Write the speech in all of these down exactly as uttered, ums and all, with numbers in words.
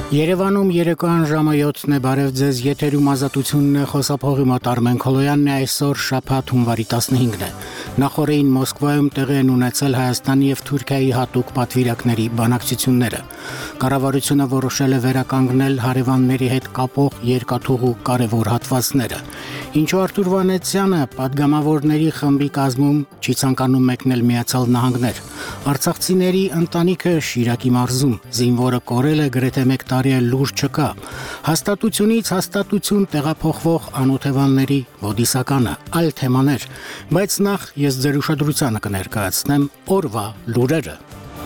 Երևանում երեկոյան ժամը յոթն է, բարև ձեզ, եթերում ազատությունն է, խոսափողի մոտ Արմեն Քոլոյանն է, այսօր շաբաթ հունվարի տասնհինգն է։ Նախորդին Մոսկվայում տեղի են ունեցել Հայաստանի և Թուրքիայի հատուկ պատվիրակների բանակցությունները։ Կառավարությունը որոշել է վերականգնել հարևանների հետ կապող երկաթուղու կարևոր հատվածները։ Ինչու Արթուր Վանեցյանը պատգամավորների խմբի կազմում չի ցանկանում մեկնել Միացյալ Նահանգներ։ Արցախցիների ընտանիքը Շիրակի մարզում, զինվորը կորել է, գրեթե մեկ տարի է լուր չկա։ Հաստատությունից հաստատություն տեղափոխվող անօթևանների բոդիսականը, այլ թեմաներ, բայց նախ ես ձեր ուշադրությանը կներկայացնեմ օրվա լուրերը։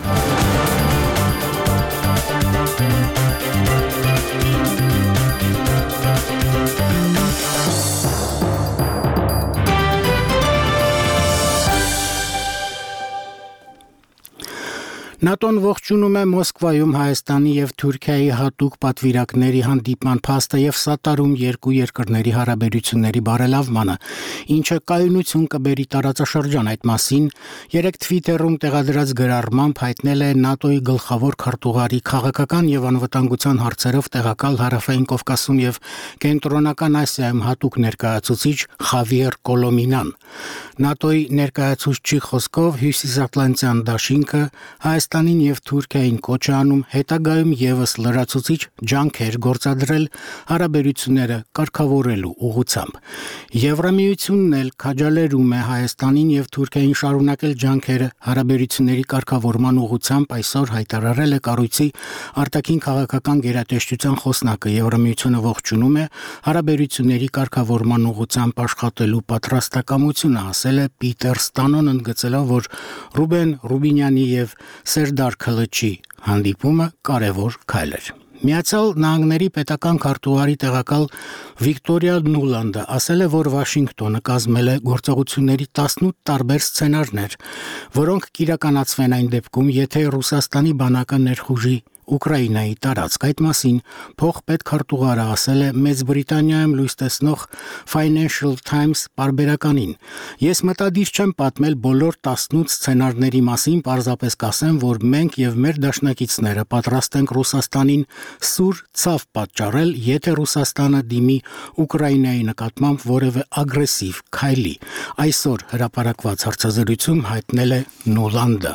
ՆԱՏՕ-ն ողջունում է Մոսկվայում Հայաստանի և Թուրքիայի հատուկ պատվիրակների հանդիպման փաստը և սատարում երկու երկրների հարաբերությունների բարելավմանը, ինչը կայունություն կբերի տարածաշրջան։ Այդ մասին երեկ Թվիտերում տեղադրած գրառմամբ հայտնել է ՆԱՏՕ-ի գլխավոր քարտուղարի քաղաքական և անվտանգության հարցերով տեղակալ Հարավային Կովկասում և Կենտրոնական Ասիայում հատուկ ներկայացուցիչ Խավիեր Կոլոմինան։ ՆԱՏՕ-ի ներկայացուցչի խոսքով Հյուսիսատլանտյան դաշինքը Հայաստանին և Թուրքիային կոչ է անում հետագայում ևս լրացուցիչ ջանքեր գործադրել հարաբերությունները կարգավորելու ուղղությամբ։ Եվրամիությունն էլ քաջալերում է Հայաստանին և Թուրքիային շարունակել ջանքերը հարաբերությունների կարգավորման ուղղությամբ, այսօր հայտարարել է կառույցի արտաքին քաղաքական գերատեսչության խոսնակը։ Եվրամիությունը ողջունում է հարաբերությունների կարգավորման ուղղությամբ աշխատելու պատրաստակամությունը, ասել է Պիտեր Ստանոն, ընդգծելով, որ Ռուբեն Ռուբինյանի և Սերդար Քլչի հանդիպումը կարևոր քայլ էր։ Միացյալ Նահանգների պետական քարտուղարի տեղակալ Վիկտորիա Նուլանդը ասել է, որ Վաշինգտոնը կազմել է գործողությունների տասնութ տարբեր սցենարներ, որոնք կիրականացվեն այն դեպքում, եթե Ռուսաստանի բանակը ներխուժի Ուկրաինայի տարածք։ Այդ մասին փոխպետքարտուղարը ասել է Մեծ Բրիտանիայում լույս տեսնող Financial Times պարբերականին. Ես մտադիր չեմ պատմել բոլոր տասնութ սցենարների մասին, պարզապես կասեմ, որ մենք և մեր դաշնակիցները պատրաստ ենք Ռուսաստանին սուր ցավ պատճառել, եթե Ռուսաստանը դիմի Ուկրաինայի նկատմամբ որևէ ագրեսիվ քայլի, այսօր հրապարակված հարցազրույցում հայտնել է Նուլանդը։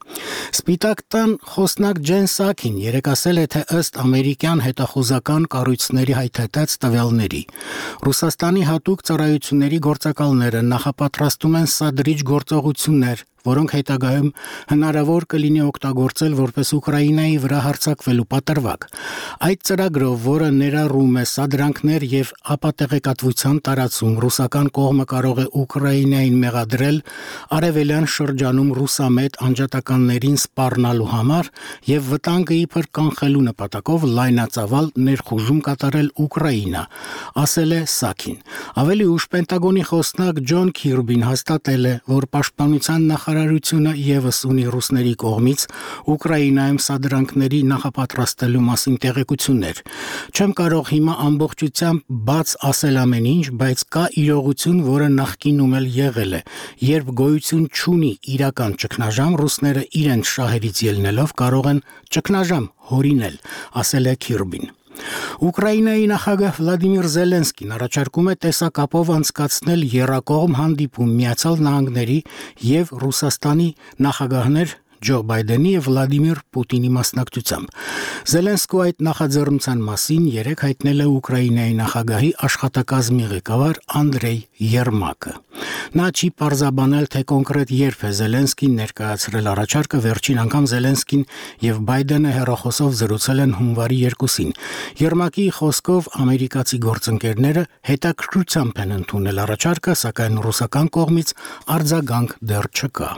Սպիտակ տան խոսնակ Ջեն Սաքին երեկ ասել է, թե ըստ ամերիկյան հետախուզական կառույցների հայթայթած տվյալների, Ռուսաստանի հատուկ ծառայությունների գործակալները նախապատրաստում են սադրիչ գործողություններ, որոնք հետագայում հնարավոր կլինի օգտագործել որպես Ուկրաինայի վրա հարձակվելու պատրվակ։ Այդ ծրագրով, որը ներառում է սադրանքներ և ապատեղեկատվության տարածում, ռուսական կողմը կարող է Ուկրաինային մեղադրել արևելյան շրջանում ռուսամետ անջատականներին սպառնալու համար և վտանգը իբր կանխելու նպատակով լայնածավալ ներխուժում կատարել Ուկրաինա, ասել է Սաքին։ Ավելի ուշ Պենտագոնի խոսնակ Ջոն Քիրբին հաստատել է, որ պաշտպանության նախարարությունը ևս ունի ռուսների կողմից Ուկրաինայում սադրանքների նախապատրաստելու մասին տեղեկություններ։ Չեմ կարող հիմա ամբողջությամբ բաց ասել ամեն ինչ, բայց կա իրողություն, որը նախկինում էլ եղել է, երբ գոյություն չունի իրական ճգնաժամ, ռուսները իրենց շահերից ելնելով կարող են ճգնաժամ հորինել, ասել է Քիրբին։ Ուկրաինայի նախագահ Վլադիմիր Զելենսկին առաջարկում է տեսակապով անցկացնել եռակողմ հանդիպում Միացյալ Նահանգների և Ռուսաստանի նախագահներ Ջո Բայդենի և Վլադիմիր Պուտինի մասնակցությամբ։ Զելենսկու այդ նախաձեռնության մասին երեկ հայտնել է Ուկրաինայի նախագահի աշխատակազմի ղեկավար Անդրեյ Երմակը։ Նա չի պարզաբանել, թե կոնկրետ երբ է Զելենսկին ներկայացրել առաջարկը, վերջին անգամ Զելենսկին և Բայդենը հեռախոսով զրուցել են հունվարի երկուսին։ Երմակի խոսքով ամերիկացի գործընկերները հետաքրքրությամբ են ընդունել առաջարկը, սակայն ռուսական կողմից արձագանք դեռ չկա։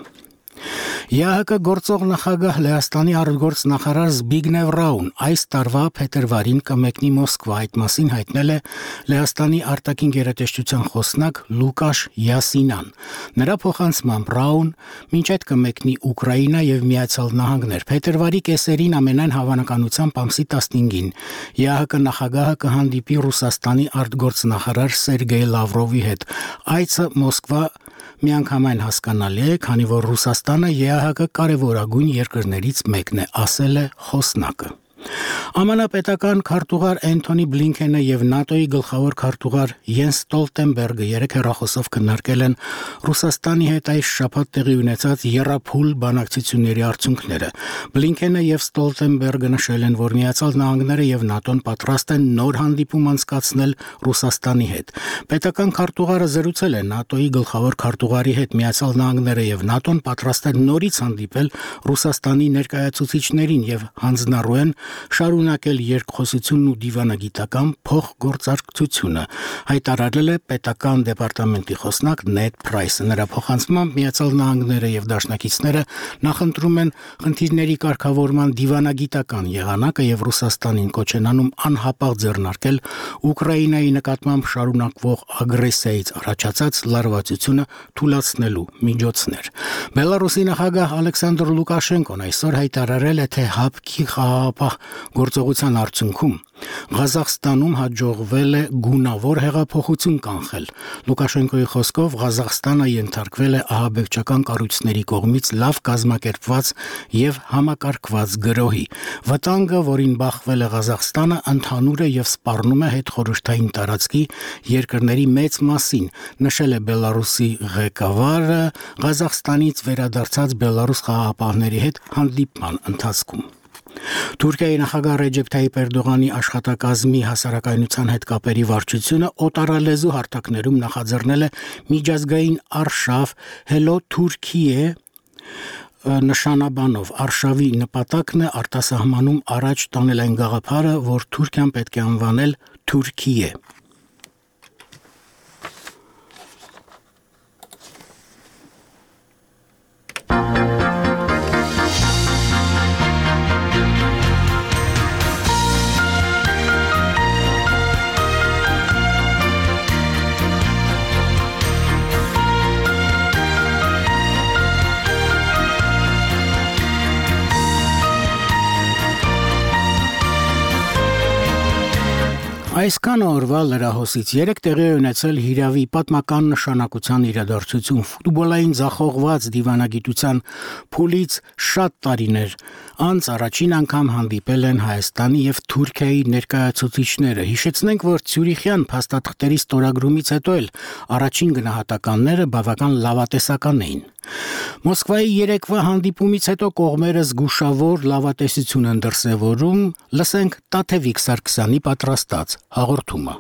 ԵԱՀԿ գործող նախագահ Լեհաստանի արտգործնախարար Զբիգնև Ռաուն այս տարվա փետրվարին կմեկնի Մոսկվա, այդ մասին հայտնել է Լեհաստանի արտաքին գերատեսչության խոսնակ Լուկաշ Յասինան։ Նրա փոխանցմամբ Ռաուն մինչ այդ կմեկնի Ուկրաինա և Միացյալ Նահանգներ։ Փետրվարի կեսերին ամենայն հավանականությամբ ամսի տասնհինգին ԵԱՀԿ նախագահը կհանդիպի Ռուսաստանի արտգործնախարար Սերգեյ Լավրովի հետ։ Այցը Մոսկվա միանգամայն հասկանալի է, քանի որ Ռուսաստանը ԵԱՀԿ կարևորագույն երկրներից մեկն է, ասել է խոսնակը։ Է մ ն պետական քարտուղար Էնթոնի Բլինքենը եւ ՆԱՏՕ-ի գլխավոր քարտուղար Յենս Ստոլտենբերգը երեք հեռախոսով քննարկել են Ռուսաստանի հետ այս շաբաթ տեղի ունեցած եռափուլ բանակցությունների արդյունքները։ Բլինքենը եւ Ստոլտենբերգը նշել են, որ Միացյալ Նահանգները եւ ՆԱՏՕ-ն պատրաստ են նոր հանդիպում անցկացնել Ռուսաստանի հետ։ Պետական քարտուղարը զրուցել է ՆԱՏՕ-ի գլխավոր քարտուղարի հետ։ Միացյալ Նահանգները եւ ՆԱՏՕ-ն պատրաստ են նորից հանդիպել Ռուսաստանի ներկայացուցիչներին եւ հանձնառու են շարունակել երկխոսությունն ու դիվանագիտական փոխգործակցությունը, հայտարարել է պետական դեպարտամենտի խոսնակ Նեդ Պրայսը։ Նրա փոխանցմամբ Միացյալ Նահանգները եւ դաշնակիցները նախընտրում են խնդիրների կարգավորման դիվանագիտական եղանակը եւ Ռուսաստանին կոչ են անում անհապաղ ձեռնարկել Ուկրաինայի նկատմամբ շարունակվող ագրեսիայից առաջացած լարվածությունը թույլատնելու միջոցներ։ Բելարուսի նախագահ Ալեքսանդր Լուկաշենկոն այսօր հայտարարել է, թե ՀԱՊԿ-ի խաղաղապահ գործողության արդյունքում Ղազախստանում հաջողվել է գունավոր հեղափոխություն կանխել։ Լուկաշենկոյի խոսքով Ղազախստանը ենթարկվել է ահաբեկչական կառույցների կողմից լավ կազմակերպված եւ համակարգված գրոհի։ Վտանգը, որին բախվել է Ղազախստանը, ընդհանուր է եւ սպառնում է հետխորհրդային տարածքի երկրների մեծ մասին, նշել է Բելարուսի ղեկավարը Ղազախստանից վերադարձած Բելարուս խաղաղապահների հետ հանդիպման ընթացքում։ Թուրքիայի նախագահ Ռեջեփ Թայիպ Էրդողանի աշխատակազմի հասարակայնության հետ կապերի վարչությունը օտարալեզու հարթակներում նախաձեռնել է միջազգային արշավ Hello Turkey նշանաբանով։ Արշավի նպատակն է արտասահմանում առաջ տանել այն գաղափարը, որ Թուրքիան պետք է անվանել Թուրքիե։ Այսքան օրվա լրահոսից երեք տեղի է ունեցել Հիրավի պատմական նշանակության իրադարձություն։ Ֆուտբոլային ձախողված դիվանագիտության փուլից շատ տարիներ անց առաջին անգամ հանդիպել են Հայաստանի եւ Թուրքիայի ներկայացուցիչները։ Հիշեցնենք, որ Ցյուրիխյան փաստաթղթերի ստորագրումից հետո էլ առաջին գնահատականները բավական լավատեսական էին։ Մոսկվայի երեկվա հանդիպումից հետո կողմերը զգուշավոր լավատեսություն են դրսևորում, լսենք Տաթևիկ Սարգսյանի պատրաստած հաղորդումը։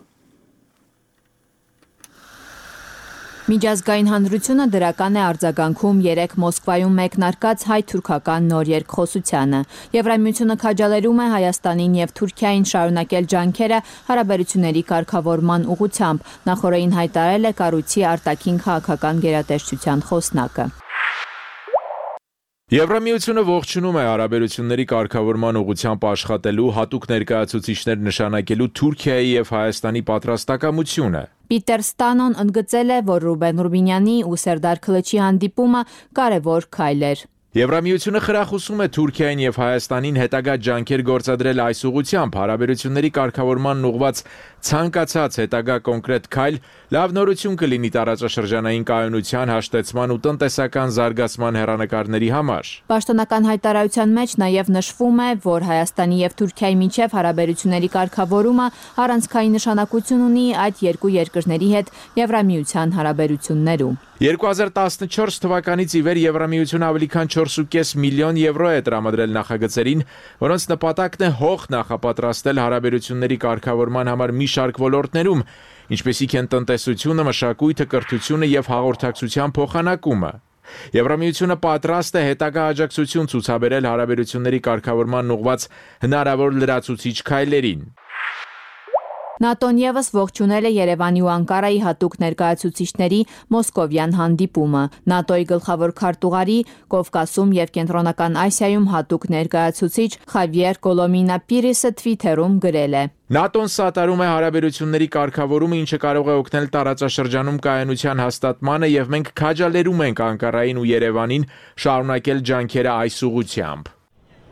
Միջազգային հանրությունը դրական է արձագանքում երեք Մոսկվայում մեկնարկած հայ-թուրքական նոր երկխոսությանը։ Եվրամիությունը քաջալերում է Հայաստանին եւ Թուրքիային շարունակել ջանքերը հարաբերությունների կարգավորման ուղղությամբ, նախորդին հայտարարել է կառույցի արտաքին քաղաքական գերատեսչության խոսնակը։ Եվրամիությունը ողջունում է հարաբերությունների կարգավորման ուղղությամբ աշխատելու հատուկ ներկայացուցիչներ նշանակելու Թուրքիայի եւ Հայաստանի պատրաստակամությունը։ Պիտեր Ստանոն ընդգծել է, որ Ռուբեն Ռուբինյանի ու Սերդար Քլիչի հանդիպումը կարևոր քայլ էր։ Եվրամիությունը խրախուսում է Թուրքիային եւ Հայաստանին հետագա ջանքեր գործադրել այս ուղղությամբ, հարաբերությունների կարգավորման ուղղված ցանկացած հետագա կոնկրետ քայլ լավ նորություն կլինի տարածաշրջանային կայունության, հաշտեցման ու տնտեսական զարգացման հեռանկարների համար։ Պաշտոնական հայտարարության մեջ նաեւ նշվում է, որ Հայաստանի եւ Թուրքիայի միջև հարաբերությունների կարգավորումը առանցքային նշանակություն ունի այդ երկու երկրների հետ Եվրամիության հարաբերություններում։ երկու հազար տասնչորս թվականից ի վեր Եվրամիությունը ավելի քան չորս կես միլիոն եվրո է տրամադրել նախագծերին, որոնց նպատակն է հող նախապատրաստել հարաբերությունների կարգավորման համար մի շարք ոլորտներում, ինչպիսիք են տնտեսությունը, մշակույթը, կրթությունը եւ հաղորդակցության փոխանակումը։ Եվրամիությունը պատրաստ է հետագա աջակցություն ցուցաբերել հարաբերությունների կարգավորման ուղղված հնարավոր լրացուցիչ քայլերին։ ՆԱՏՕ-ն ևս ողջունել է Երևանի ու Անկարայի հատուկ ներկայացուցիչների մոսկովյան հանդիպումը։ ՆԱՏՕ-ի գլխավոր քարտուղարի Կովկասում եւ Կենտրոնական Ասիայում հատուկ ներկայացուցիչ Խավիեր Կոլոմինա Պիրիսը Թվիթերում գրել է. ՆԱՏՕ-ն սատարում է հարաբերությունների կարգավորումը, ինչը կարող է օգնել տարածաշրջանում կայունության հաստատմանը եւ մենք քաջալերում ենք Անկարային ու Երևանին շարունակել ջանքերը այս ուղղությամբ։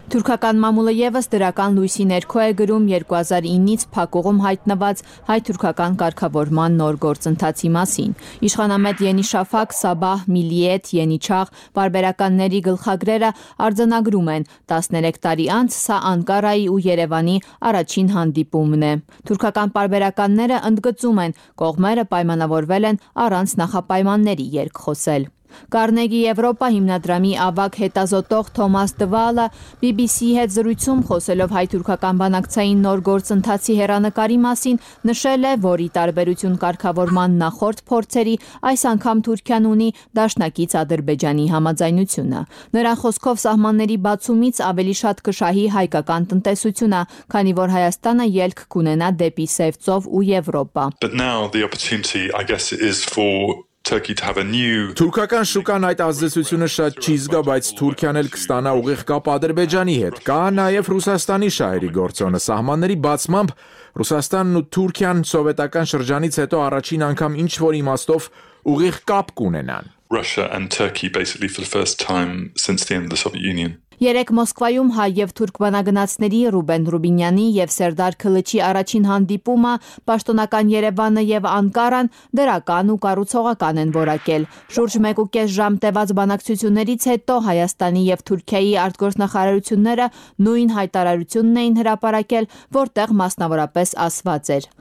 Թուրքական մամուլը ևս դրական լույսի ներքո է գրում երկու հազար ինից փակուղում հայտնված հայ-թուրքական կարգավորման նոր գործընթացի մասին։ Իշխանամետ Ենիշաֆակ, Սաբահ, Միլիետ, Ենիչաղ պարբերականների գլխագրերը արձանագրում են տասներեք տարի անց սա Անկարայի ու Երևանի առաջին հանդիպումն է։ Թուրքական պարբերականները ընդգծում են, կողմերը պայմանավորվել են առանց նախապայմանների երկխոսել։ Կարնեգի Եվրոպա հիմնադրամի ավագ հետազոտող Թոմաս Դվալը բի բի սի-ի հետ զրույցում խոսելով հայ-թուրքական բանակցային նոր գործընթացի հեռանկարի մասին նշել է, որ ի տարբերություն կարգավորման նախորդ փորձերի, այս անգամ Թուրքիան ունի դաշնակից Ադրբեջանի համաձայնությունը։ Նրա խոսքով սահմանների բացումից ավելի շատ կշահի հայկական տնտեսությունը, քանի որ Հայաստանը ելք կունենա դեպի Սև ծով ու Եվրոպա։ But now the opportunity, I guess, is for Turkey to have a new Թուրքական շուկան այդ ազդեցությունը շատ չի զգա, բայց Թուրքիան էլ կստանա ուղիղ կապ Ադրբեջանի հետ։ Կա նաև Ռուսաստանի շահերի գործոնը։ Սահմանների բացմամբ Ռուսաստանն ու Թուրքիան սովետական շրջանից հետո առաջին անգամ ինչ որ իմաստով ուղիղ կապ կունենան։ Russia and Turkey basically for the first time since the end of the Soviet Union. Երեկ Մոսկվայում հայ եւ թուրք բանագնացների Ռուբեն Ռուբինյանի եւ Սերդար Քլիչի առաջին հանդիպումը պաշտոնական Երևանը եւ Անկարան դրական ու կառուցողական են որակել։ Շուրջ մեկ ու կես ժամ տևած բանակցություններից հետո Հայաստանի եւ Թուրքիայի արտգործնախարարությունները նույն հայտարարությունն էին հրապարակել, որտեղ մասնավորապես ասված էր.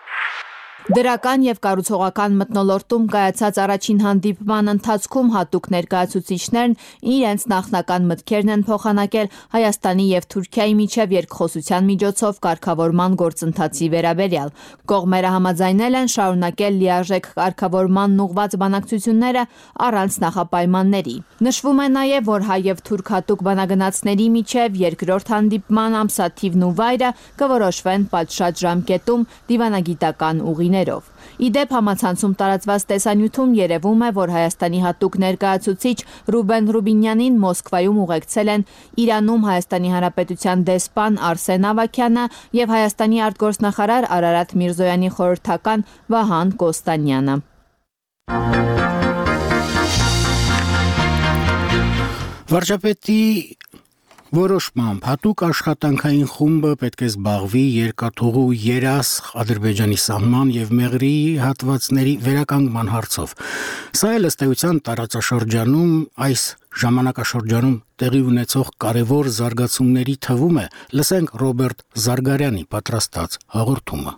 Դրական եւ կառուցողական մթնոլորտում կայացած առաջին հանդիպման ընթացքում հատուկ ներկայացուցիչներն իրենց նախնական մտքերն են փոխանակել Հայաստանի եւ Թուրքիայի միջև երկխոսության միջոցով կարգավորման գործընթացի վերաբերյալ։ Կողմերը համաձայնել են շարունակել լիարժեք կարգավորմանն ուղղված բանակցությունները առանց նախապայմանների։ Նշվում է նաեւ, որ հայ եւ թուրք հատուկ բանագնացների միջև երկրորդ հանդիպման ամսաթիվն ու վայրը կորոշվեն պատշաճ ժամկետում դիվանագիտական ուղիներով։ Իդեպ համացանցում տարածված տեսանյութում երևում է, որ Հայաստանի հատուկ ներկայացուցիչ Ռուբեն Ռուբինյանին Մոսկվայում ուղեկցել են Իրանում Հայաստանի Հանրապետության դեսպան Արսեն Ավագյանը եւ Հայաստանի արտգործնախարար Արարատ Միրզոյանի խորհրդական Վահան Կոստանյանը։ Վարչապետի որոշմամբ հատուկ աշխատանքային խումբը պետք է զբաղվի երկաթուղու երասխ Ադրբեջանի սահման եւ Մեղրի հատվածների վերականգնման հարցով։ Սա էլ ըստ էության տարածաշրջանում այս ժամանակաշրջանում տեղի ունեցող կարևոր զարգացումների թվում է։ Լսենք Ռոբերտ Զարգարյանի պատրաստած հաղորդումը։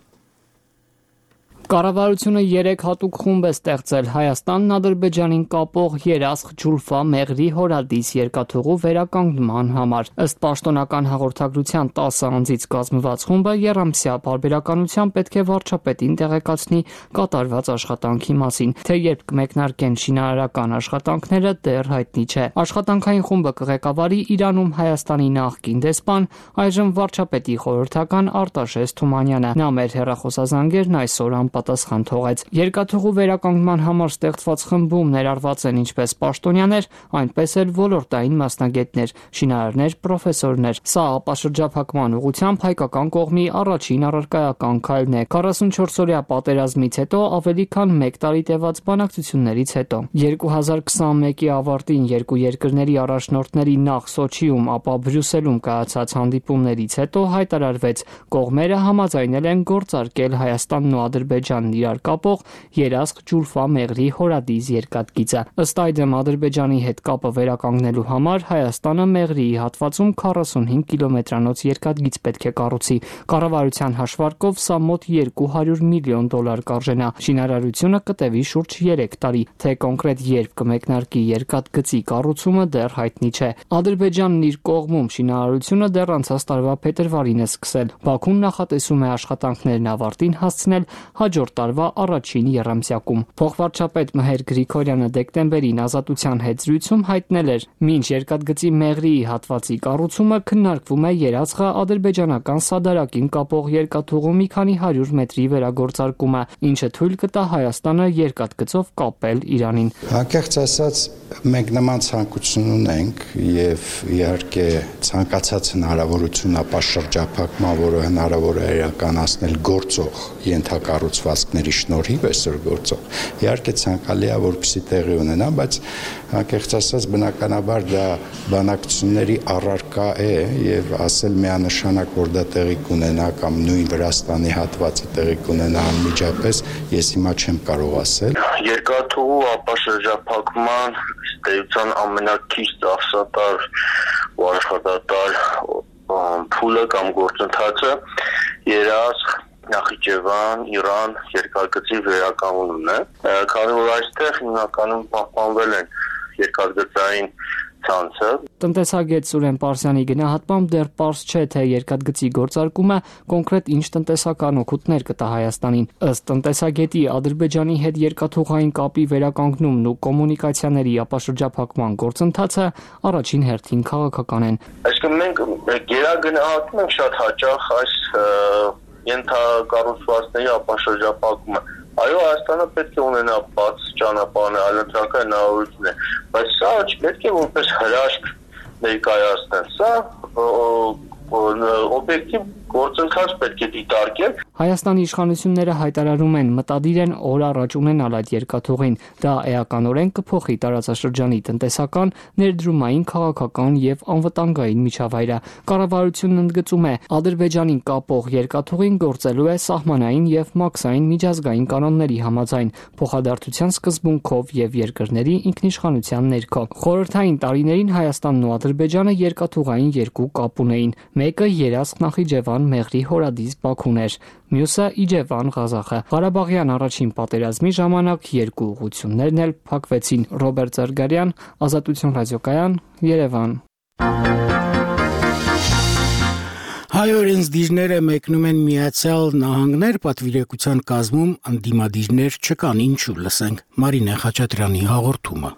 Կառավարությունը երեք հատուկ խումբ է ստեղծել Հայաստանն Ադրբեջանին կապող երասխ Ջուլֆա Մեղրի հորադիս երկաթուղու վերականգնման համար։ Ըստ պաշտոնական հաղորդագրության տասը անձից կազմված խումբը եռամսյա պարբերականությամբ պետք է վարչապետին տեղեկացնի կատարված աշխատանքի մասին, թե երբ կմեկնարկեն շինարարական աշխատանքները դեռ հայտնի չէ։ Աշխատանքային խումբը կղեկավարի Իրանում Հայաստանի նախկին դեսպան, այժմ վարչապետի խորհրդական Արտաշես Թումանյանը։ Նա մեր հեռախոսազանգերն այսօր պատասխան թողեց։ Երկաթուղու վերականգնման համար ստեղծված խմբում ներառված են ինչպես պաշտոնյաներ, այնպես էլ ոլորտային մասնագետներ, շինարարներ, պրոֆեսորներ։ Սա ապաշրջափակման ուղղությամբ հայկական կողմի առաջին առարկայական քայլն է։ քառասունչորս-օրյա պատերազմից հետո ավելի քան մեկ տարի տևած բանակցություններից հետո։ երկու հազար քսանմեկի ավարտին երկու երկրների առաջնորդների նախ Սոչիում, ապա Բրյուսելում կայացած հանդիպումներից հետո հայտարարվեց, կողմերը համաձայնել են գործարկել Հայաստանն ու Ադրբեջանն իրար կապող երասխ Ջուլֆա Մեղրի հորադիս երկաթգիծը։ Ըստ այդմ Ադրբեջանի հետ կապը վերականգնելու համար Հայաստանը Մեղրիի հատվածում քառասունհինգ կիլոմետրանոց երկաթգիծ պետք է կառուցի։ Կառավարության հաշվարկով սա մոտ երկու հարյուր միլիոն դոլար կարժենա։ Շինարարությունը կտևի շուրջ երեք տարի, թե կոնկրետ երբ կմեկնարկի երկաթգծի կառուցումը դեռ հայտնի չէ։ Ադրբեջանն իր կողմում շինարարությունը դեռ անցած տարվա փետրվարին է սկսել։ Բաքուն նախատեսում է աշխատանքներն ավարտին հասցնել հաջորդ տարվա առաջին եռամսյակում։ Փոխվարչապետ Մհեր Գրիգորյանը դեկտեմբերին Ազատության հետ զրույցում հայտնել էր, մինչ երկաթգծի Մեղրիի հատվածի կառուցումը քննարկվում է երասխը ադրբեջանական սադարակին կապող երկաթուղու մի քանի հարյուր մետրի վերագործարկումը, ինչը թույլ կտա Հայաստանը երկաթգծով կապել Իրանին։ Անկեղծ ասած, մենք նման ցանկություն ունենք եւ իհարկե ցանկացած հնարավորություն ապաշրջափակման, որը հնարավոր է իրականացնել գործող ենթակառուցված դիտվածքների շնորհիվ այսօր գործող, իհարկե ցանկալի է, որպեսզի տեղի ունենա, բայց անկեղծ ասած բնականաբար դա բանակցությունների առարկա է եւ ասել միանշանակ, որ դա տեղի կունենա կամ նույն Վրաստանի հատվածը տեղի կունենա անմիջապես, ես հիմա չեմ կարող ասել։ Երկաթուղու ապաշրջափակման ստեյցան ամենակիչ ծախսատար ու աշխատատար փուլը կամ գործընթացը երաշխ Նախիջևան, Իրան երկաթգծի վերականգնումն է, քանի որ այստեղ հիմնականում պահպանվել են երկաթգծային ցանցը։ Տնտեսագետ Սուրեն Պարսյանի գնահատմամբ դեռ պարզ չէ, թե երկաթգծի գործարկումը կոնկրետ ինչ տնտեսական օգուտներ կտա Հայաստանին։ Ըստ տնտեսագետի, Ադրբեջանի հետ երկաթուղային կապի վերականգնումն ու կոմունիկացիաների ապաշրջափակման գործընթացը առաջին հերթին քաղաքական են։ Այսինքն մենք գերագնահատում ենք շատ հաճախ այս ենթակառուցվածքների ապաշրջափակումը։ Այո, Հայաստանը պետք է ունենա բաց ճանապարհներ, այլընտրանքային հնարավորություններ, բայց սա չպետք է որպես հրաշք ներկայացնել, սա օբյեկտիվ գործընթաց պետք է դիտարկել։ Հայաստանի իշխանությունները հայտարարում են մտադիր են օր առաջ ունենալ այդ երկաթուղին։ Դա էականորեն կփոխի տարածաշրջանի տնտեսական, ներդրումային, քաղաքական եւ անվտանգային միջավայրը։ Կառավարությունն ընդգծում է, Ադրբեջանին կապող երկաթուղին գործելու է սահմանային եւ մաքսային միջազգային կանոնների համաձայն, փոխադարձության սկզբունքով եւ երկրների ինքնիշխանության ներքո։ Խորհրդային տարիներին Հայաստանն ու Ադրբեջանը երկաթուղային երկու կապ ունեին։ Մեկը Երասխ Նախիջևան Մեղրի Հորադիս Բաքուն էր, մյուսը Իջևան Ղազախը։ Ղարաբաղյան առաջին պատերազմի ժամանակ երկու ուղղություններն էլ փակվեցին։ Ռոբերտ Զարգարյան, Ազատություն ռադիոկայան, Երևան։ Հայ օրենսդիրները մեկնում են Միացյալ Նահանգներ պատվիրակության կազմում ընդդիմադիրներ չկան, ինչու լսենք Մարինե Խաչատրյանի հաղորդումը։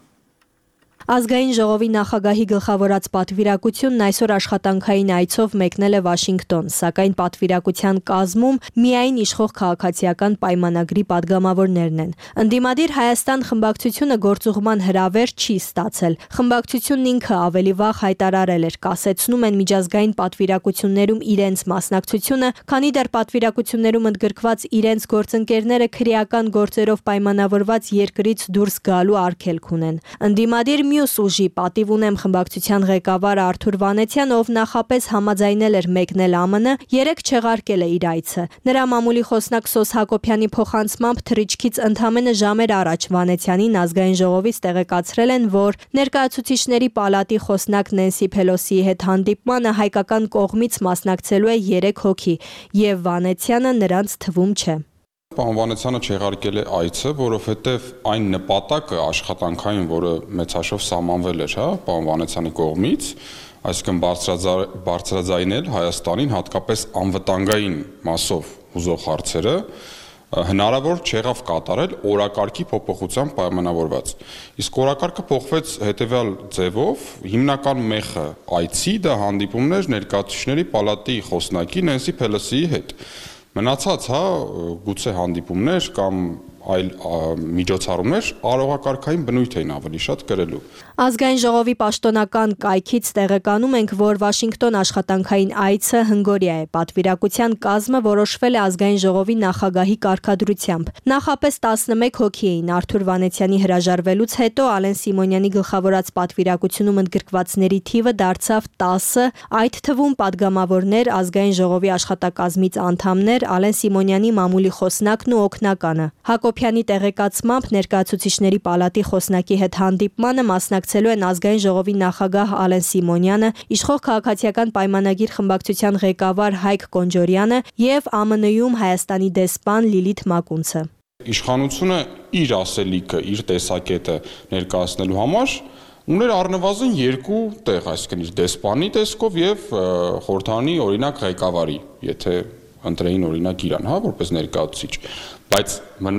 Ազգային ժողովի նախագահի գլխավորած պատվիրակությունն այսօր աշխատանքային այցով մեկնել է Վաշինգտոն, սակայն պատվիրակության կազմում միայն իշխող քաղաքացիական պայմանագրի падգամավորներն են։ Ընդդիմադիր Հայաստան խմբակցությունը գործուղման հրավեր չի ստացել։ Խմբակցությունն ինքը ավելի վաղ հայտարարել էր, կասեցնում են միջազգային պատվիրակություններում իրենց մասնակցությունը, քանի դեռ պատվիրակություններում ընդգրկված իրենց գործընկերները քրեական գործերով պայմանավորված երկրից դուրս գալու արգելք ունեն։ Ընդդիմադիր Մյուս ուժի պատիվ ունեմ խմբակցության ղեկավար Արթուր Վանեցյան, ով նախապես համաձայնել էր մեկնել ԱՄՆ, երեք չեղարկել է իր այցը։ Նրա մամուլի խոսնակ Սոս Հակոբյանի փոխանցմամբ թռիչքից ընդամենը ժամեր առաջ Վանեցյանին ազգային ժողովից տեղեկացրել են, որ ներկայացուցիչների պալատի խոսնակ Նենսի Փելոսիի հետ հանդիպմանը հայկական կողմից մասնակցելու է երեք հոգի, եւ Վանեցյանը նրանց թվում չէ։ Պարոն Վանեցյանը չեղարկել է այցը, որովհետև այն նպատակը աշխատանքային, որը մեծաշով սահմանվել էր, հա, պարոն Վանեցյանի կողմից, այսինքն բարձրաձայնել Հայաստանին հատկապես անվտանգային մասով հուզող հարցերը, հնարավոր չեղավ կատարել օրակարգի փոփոխությամբ պայմանավորված։ Իսկ օրակարգը փոխվեց հետևյալ ձևով, հիմնական մեխը այցի դա հանդիպումներ ներկայացուցիչների պալատի խոսնակի Նենսի Փելոսիի հետ։ Մնացած, հա, գուցե հանդիպումներ կամ այլ միջոցառումներ արողակարգային բնույթ էին ավելի շատ կրելու։ Ազգային ժողովի պաշտոնական կայքից տեղեկանում ենք, որ Վաշինգտոն աշխատանքային այցը հնգօրյա է։ Պատվիրակության կազմը որոշվել է ազգային ժողովի նախագահի կարգադրությամբ։ Նախապես տասնմեկ հոգի էին, Արթուր Վանեցյանի հրաժարվելուց հետո Ալեն Սիմոնյանի գլխավորած պատվիրակությունում ընդգրկվածների թիվը դարձավ տասը, այդ թվում падգամավորներ, ազգային ժողովի աշխատակազմից անդամներ, Ալեն Սիմոնյանի մամուլի խոսնակն ու օգնականը։ Հակոբյանի տեղեկացմամբ ներկայացուցիչների պալատի խոսնակի հետ հանդիպմանը մասնակցելու են ազգային ժողովի նախագահ Ալեն Սիմոնյանը, իշխող քաղաքացիական պայմանագիր խմբակցության ղեկավար Հայկ Կոնջորյանը եւ ԱՄՆ-ում Հայաստանի դեսպան Լիլիթ Մակունցը։ Իշխանությունը իր ասելիքը, իր տեսակետը ներկայացնելու համար ուներ առնվազն երկու տեղ, այսինքն իր դեսպանի տեսքով եւ խորհրդանի օրինակ ղեկավարի, եթե ընտրեին օրինակ իրան, հա, որպես ներկայացուցիչ, բայց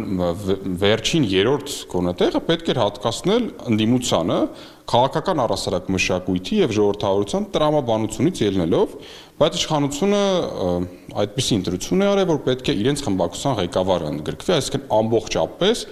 վերջին երրորդ կոնետեղը պետք էր հատկացնել ընդդիմությանը քաղաքական առասարակ մշակույթի եւ ժողովրդավարության տրամաբանությունից ելնելով, բայց իշխանությունը այդպիսի ընտրություն է արել, որ պետք է իրենց խմբակցության ղեկավարը ընդգրկվի, այսինքն ամբողջապես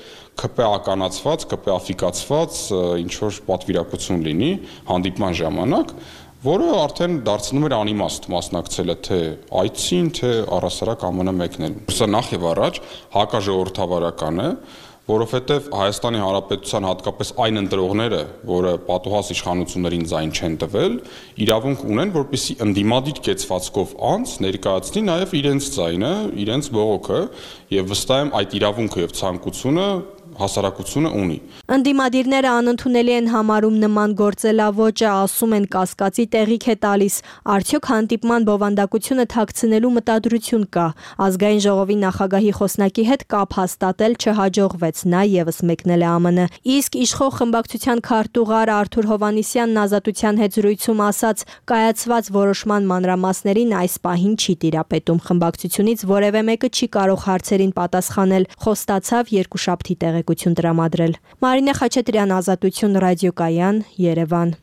ԿՊԱ-ականացված, ԿՊԱ-ֆիկացված ինչ որ պատվիրակություն լինի հանդիպման ժամանակ, որը արդեն դարձնում էր անիմաստ մասնակցելը թե այցին, թե առասարակ ԱՄՆ մեկնելուն։ Սա նախ եւ առաջ հակաժողովրդավարական է, որովհետև Հայաստանի Հանրապետության հատկապես այն ընտրողները, որը պատուհաս իշխանություններին ձայն չեն տվել, իրավունք ունեն, որպեսզի ընդդիմադիր կեցվածքով անց ներկայացնի նաև իրենց ձայնը, իրենց բողոքը, եւ վստահ եմ այդ իրավունքը եւ ցանկությունը հասարակությունը ունի։ Ընդդիմադիրները անընդունելի են համարում նման գործելավոճը, ասում են կասկածի տեղիք է տալիս, արդյոք հանդիպման բովանդակությունը թաքցնելու մտադրություն կա։ Ազգային ժողովի նախագահի խոսնակի հետ կապ հաստատել չհաջողվեց, նա եւս մեկնել է ԱՄՆ։ Իսկ իշխող խմբակցության քարտուղար Արթուր Հովհաննիսյանն Ազատության հետ զրույցում ասաց, կայացված որոշման մանրամասներին այս պահին չի տիրապետում, խմբակցությունից որևէ մեկը չի կարող հարցերին պատասխանել, խոստացավ երկուշաբթի տեղեկություն տրամադրել։ Մարինե Խաչատրյան, Ազատություն ռադիոկայան, Երևան։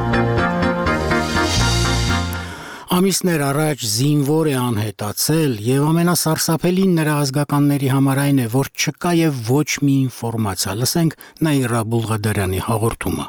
Ամիսներ առաջ զինվոր է անհետացել եւ ամենասարսափելին նրա ազգականների համար այն է, որ չկա եւ ոչ մի ինֆորմացիա։ Լսենք Նաիրա Բուլղադարյանի հաղորդումը։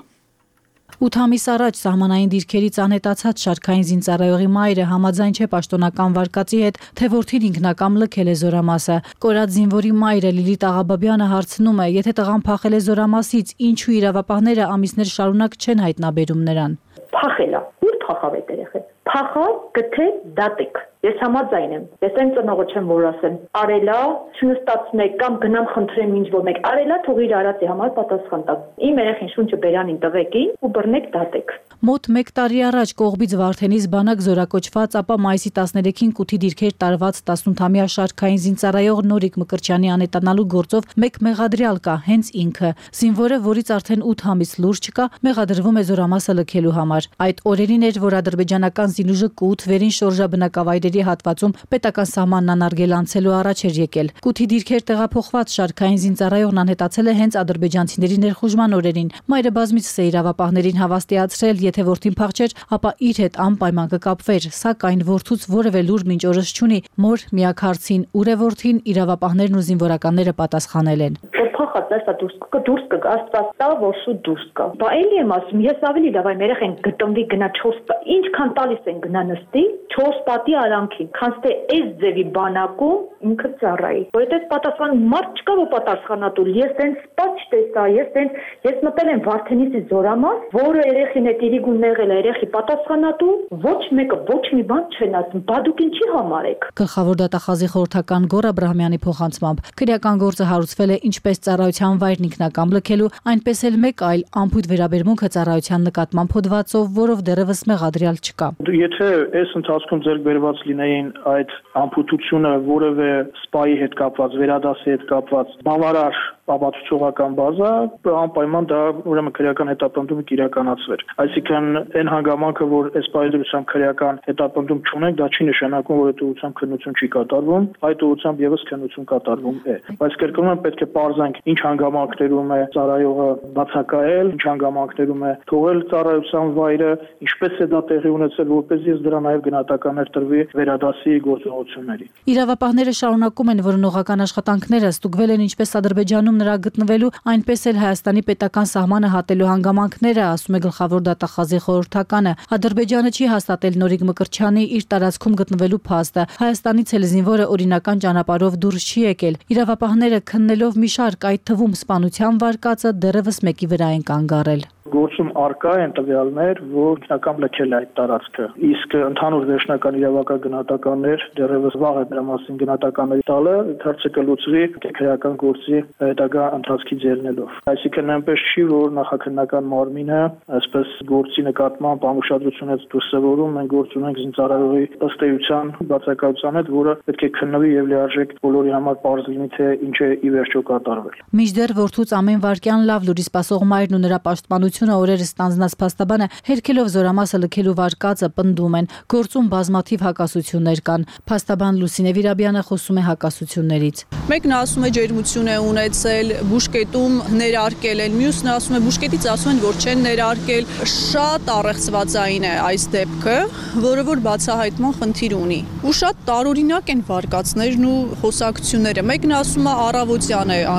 ութ ամիս առաջ սահմանային դիրքերից անհետացած շարքային զինծառայողի մայրը համաձայն չէ պաշտոնական վարկածի հետ, թե որդին ինքնակամ լքել է զորամասը։ Կորած զինվորի մայրը Լիլիթ Աղաբաբյանը հարցնում է, եթե տղան փախել է զորամասից, ինչու իրավապահները ամիսներ շարունակ չեն հայտնաբերում նրան։ Փախել է, ուր փախավ այդ երեխան։ Փախավ, գթե դատիկ։ Ես համաձայն եմ։ Ես այն ծնողը չեմ, որ ասեմ, արելա, չնստացնեք կամ գնամ խնդրեմ ինչ որ մեկ արելա, թող իր արածի համար պատասխան տա։ Իմ երեխին շունչը բերանին տվեկին ու բռնեք դատեք։ Մոտ մեկ տարի առաջ Կողբից Վարդենիս բանակ զորակոչված, ապա մայիսի տասներեքին կութի դիրքեր տարված տասնութամյա շարքային զինծառայող Նորիկ Մկրտչյանի անետանալու գործով մեկ մեղադրյալ կա, հենց ինքը։ Զինվորը, որից արդեն ութ ամիս լուրջ չկա, մեղադրվում է զորամասը լքելու համար։ Այդ օրերին էր, որ ադրբեջանական զինուժը կութ վերին շորժաբնակավայրերի հատվածում պետական սահմանն անարգել անցելու առաջ էր եկել։ Կութի դիրքեր տեղափոխված շարքային զինծառայողն անհետացել է հենց ադրբեջանցիների ներխուժման օրերին։ Մայրը բազմիցս է իրավապահներին հավաստիացրել, եթե որդին փախչեր, ապա իր հետ անպայման կկապվեր, սակայն որդուց որևէ լուր մինչ օրս չունի։ Մոր միակ հարցին՝ ուր է որդին, իրավապահներն ու զինվորականները պատասխանել են։ Փախած է դուրս կգա, դուրս կգա, Աստված տա, որ շուտ դուրս գա։ Բա էլի եմ ասում, ես ավելի լավ այ մեր երեխեն գտնվի գնա չորս պա, ինչքան տալիս են գնա նստի, չորս պատի արանքին, քանց թե այս ձևի բանակում ինքը ծառայի։ Որովհետեւ պատասխան մարդ չկա, որ պատասխանատու։ Ես տենց սպա չտեսա, ես տենց ես մտել եմ Վարդենիսի զորամաս, որը երեխին է տիրիգուն եղել է, երեխի պատասխանատու, ոչ մեկը ոչ մի բան չեն ասում։ Բա դուք ինչի համար եք։ Գլխավոր դատախազի խորհրդական Գոռ Աբրահամյանի փոխանցմամբ քրեական գործը հարուցվել է ինչպես ծառայության վայրն ինքնակամ լքելու, այնպես էլ մեկ այլ անփույթ վերաբերմունքը ծառայության նկատմամբ հոդվածով, որով դեռևս մեղադրյալ չկա։ Եթե այս ընթացքում ձեռք բերված լինեին այդ անփութությունը որևէ սպայի հետ կապված, վերադասի հետ կապված, բավարար ապացուցողական բազա, անպայման դա ուրեմն քրեական հետապնդումը կիրականացվեր։ Այսինքն այն հանգամանքը, որ այս բարեդրությամբ քրեական հետապնդում չունենք, դա չի նշանակում, որ այդ ուղղությամբ քննություն չի կատարվում, այդ ուղղությամբ եւս քննություն կատարվում է։ Բայց կրկնում եմ, պետք է պարզենք ինչ հանգամանքներում է ծառայողը բացակայել, ինչ հանգամանքներում է թողել ծառայության վայրը, ինչպես է դա տեղի ունեցել, որպեսզի դրա նաեւ գնահատականներ տրվի վերադասի գործողությունների։ Իրավապահները շարունակում են, որ նողական աշխատանքները ստուգվել են ինչպես Ադրբեջանում նրա գտնվելու, այնպես էլ Հայաստանի պետական սահմանը հատելու հանգամանքները, ասում է գլխավոր դատախազի խորհրդականը։ Ադրբեջանը չի հաստատել Նորիկ Մկրտչյանի իր տարածքում գտնվելու փաստը։ Հայաստանից էլ զինվորը օրինական ճանապարհով դուրս չի եկել։ Իրավապահները քննելով մի շարք, այդ թվում սպանության վարկածը, դեռևս մեկի վրա են կանգ առել։ Գործում արկա են տվյալներ, որ ինքնակամ լքել է այդ տարածքը։ Իսկ ընդհանուր վերջնական իրավական գնահատականներ դեռևս վաղ է դրա մասին գնահատականներ տալը, հարցը կլուծվի քրեական գործի հետագա ընթացքից ելնելով։ Այսինքն այնպես չի, որ նախաքննական մարմինը այսպես գործի նկատմամբ անուշադրություն է դրսևորում, մենք գործ ունենք զինծառայողի ըստ էության բացակայության հետ, որը պետք է քննվի եւ լիարժեք բոլորի համար պարզ լինի, թե ինչ է ի վերջո կատարվել։ Մինչդեռ որդուց ամեն վարքյան լավ լուրի սպասող մայրն ու նրա պաշտպանությունը օրերս ստանձնած փաստաբանը հերքելով զորամասը լքելու վարկածը պնդում են, գործում բազմաթիվ հակասություններ կան։ Փաստաբան Լուսինե Վիրաբյանը խոսում է հակասություններից։ Մեկն ասում է ջերմություն է ունեցել, բուժկետում ներարկել են, մյուսն ասում է բուժկետից ասում են, որ չեն ներարկել։ Շատ առեղծվածային է այս դեպքը, որը որ բացահայտման խնդիր ունի։ Ու շատ տարօրինակ են վարկածներն ու խոսակցությունները։ Մեկն ասում է առավոտյան է անհետացել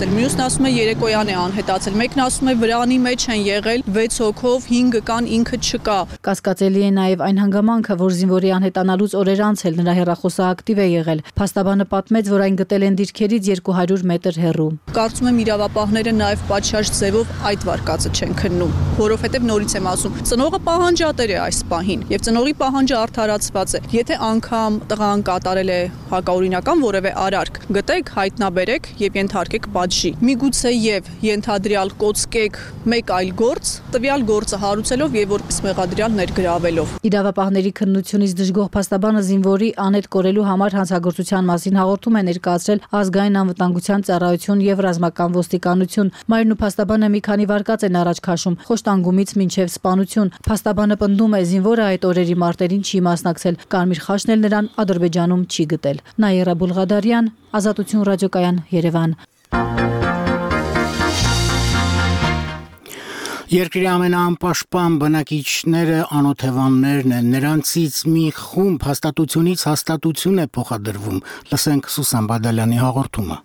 անհետացել, մյուսն ասում է երեկոյան է անհետացել, մեկն ասում է վրանի մեջ են եղել վեց հոգով, հինգը կան, ինքը չկա։ Կասկածելի է նաև այն հանգամանքը, որ զինվորի անհետանալուց օրեր անց էլ նրա հեռախոսը ակտիվ է եղել։ Փաստաբանը պատմեց, որ այն գտել են դիրքերից երկու հարյուր մետր հեռու։ Կարծում եմ իրավապահները նաև պատշաճ ձևով այդ վարկածը չեն քննում, որովհետև նորից եմ ասում, ծնողը պահանջատեր է այս պահին, եւ ծնողի պահանջը արդարացված է։ Եթե անգամ տղան կատարել է հակաօրինական որևէ արարք, գտեք, հայտնաբերեք եւ ենթարկեք պատժի։ Միգուցե եւ ենթադրյալ կոծկեք մեկ այլ գործ, տվյալ գործը հարուցելով եւ որպես մեղադրյալ ներգրավելով։ Իրավապահների քննությունից դժգոհ փաստաբանը զինվորի անետ կորելու համար հանցագործության մասին հաղորդում է ներկայացրել ազգային անվտանգության ծառայություն եւ ռազմական ոստիկանություն։ Մայրն ու փաստաբանը մի քանի վարկած են առաջ քաշում, խոշտանգումից մինչեւ սպանություն։ Փաստաբանը պնդում է, զինվորը այդ օրերի մարտերին չի մասնակցել, կարմիր խաչն էլ նրան Ադրբեջանում չի գտել։ Նաիրա Բուլղադարյան, Ազատություն ռադիոկայան, Երևան։ Երկրի ամենաանպաշտպան բնակիչները անօթևաններն են, նրանցից մի խումբ հաստատությունից հաստատություն է փոխադրվում։ Լսենք Սուսան Բադալյանի հաղորդումը։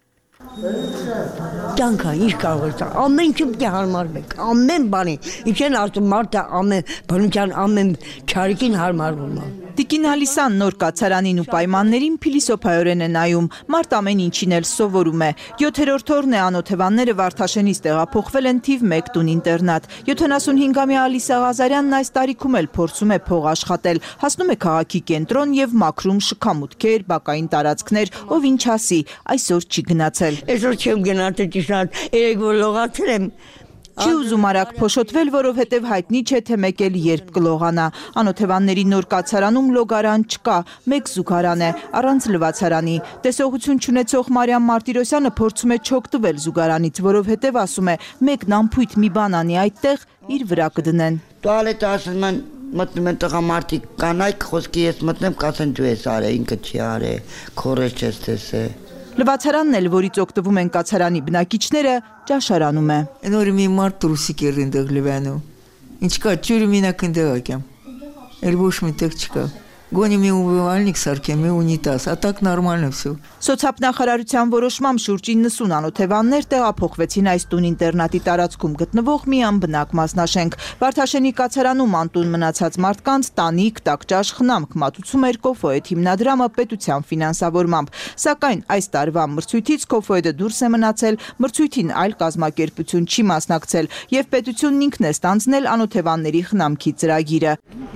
Կյանքը ինչ կարող է, ամեն ինչ պետք է հարմարվեք, ամեն բանի, ինչ են ասում մարդը ամեն բնության ամեն չարիքին հարմարվում է։ Տիկին Հալիսան նոր կացարանին ու պայմաններին փիլիսոփայորեն է նայում, մարդ ամեն ինչին էլ սովորում է։ Յոթերորդ օրն է անօթևանները Վարդաշենից տեղափոխվել են թիվ մեկ տուն ինտերնատ։ յոթանասունհինգամյա Ալիսա Ղազարյանն այս տարիքում էլ փորձում է փող աշխատել, հասնում է քաղաքի կենտրոն եւ մաքրում շքամուտքեր, բակային տարածքներ, ով ինչ ասի, այսօր չի գնացել։ Այսօր չեմ գնացել, ճիշտ, երեք որ լողացել եմ։ Չի ուզում արագ փոշոտվել, որովհետև հայտնի չէ, թե մեկ էլ երբ կլողանա։ Անօթևանների նոր կացարանում լոգարան չկա, մեկ զուգարան է, առանց լվացարանի։ Տեսողություն չունեցող Մարիամ Մարտիրոսյանը փորձում է չօգտվել զուգարանից, որովհետև ասում է, մեկն անփույթ մի բան անի այդտեղ, իր վրա կդնեն։ Տուալետը ասում են, մտնում են տղամարդիկ կանայք, խոսքի ես մտնեմ, կասեն դու ես արել, ինքը չի արել, քորես չես տեսել։ Լվացարանն էլ, որից օգտվում են կացարանի բնակիչները, ճաշարանում է։ Այն օրը մի մարդ տրուսիկ էր ընդեղ լվանում։ Ինչ կա, ջուրը մենակ ընդեղ ակեմ։ Էլ ոչ մի տեղ չկա։ Գոնի մի ուվալնիկ սարքեմ, մի ունիտաս, а так нормально всё։ Սոցիալնախարարության որոշմամբ շուրջ իննսուն անօթևաններ տեղափոխվեցին այս տուն ինտերնատի տարածքում գտնվող մի անբնակ մասնաշենք։ Վարդաշենի կացարանում անտուն մնացած մարդկանց տանիք, տակճաշ, խնամք մատուցում էր Կոֆոեդ հիմնադրամը պետության ֆինանսավորմամբ։ Սակայն այս տարվա մրցույթից Կոֆոեդը դուրս է մնացել, մրցույթին այլ կազմակերպություն չի մասնակցել եւ պետությունն ինքն է ստանձնել անօթևանների խնամքի ծրագիրը։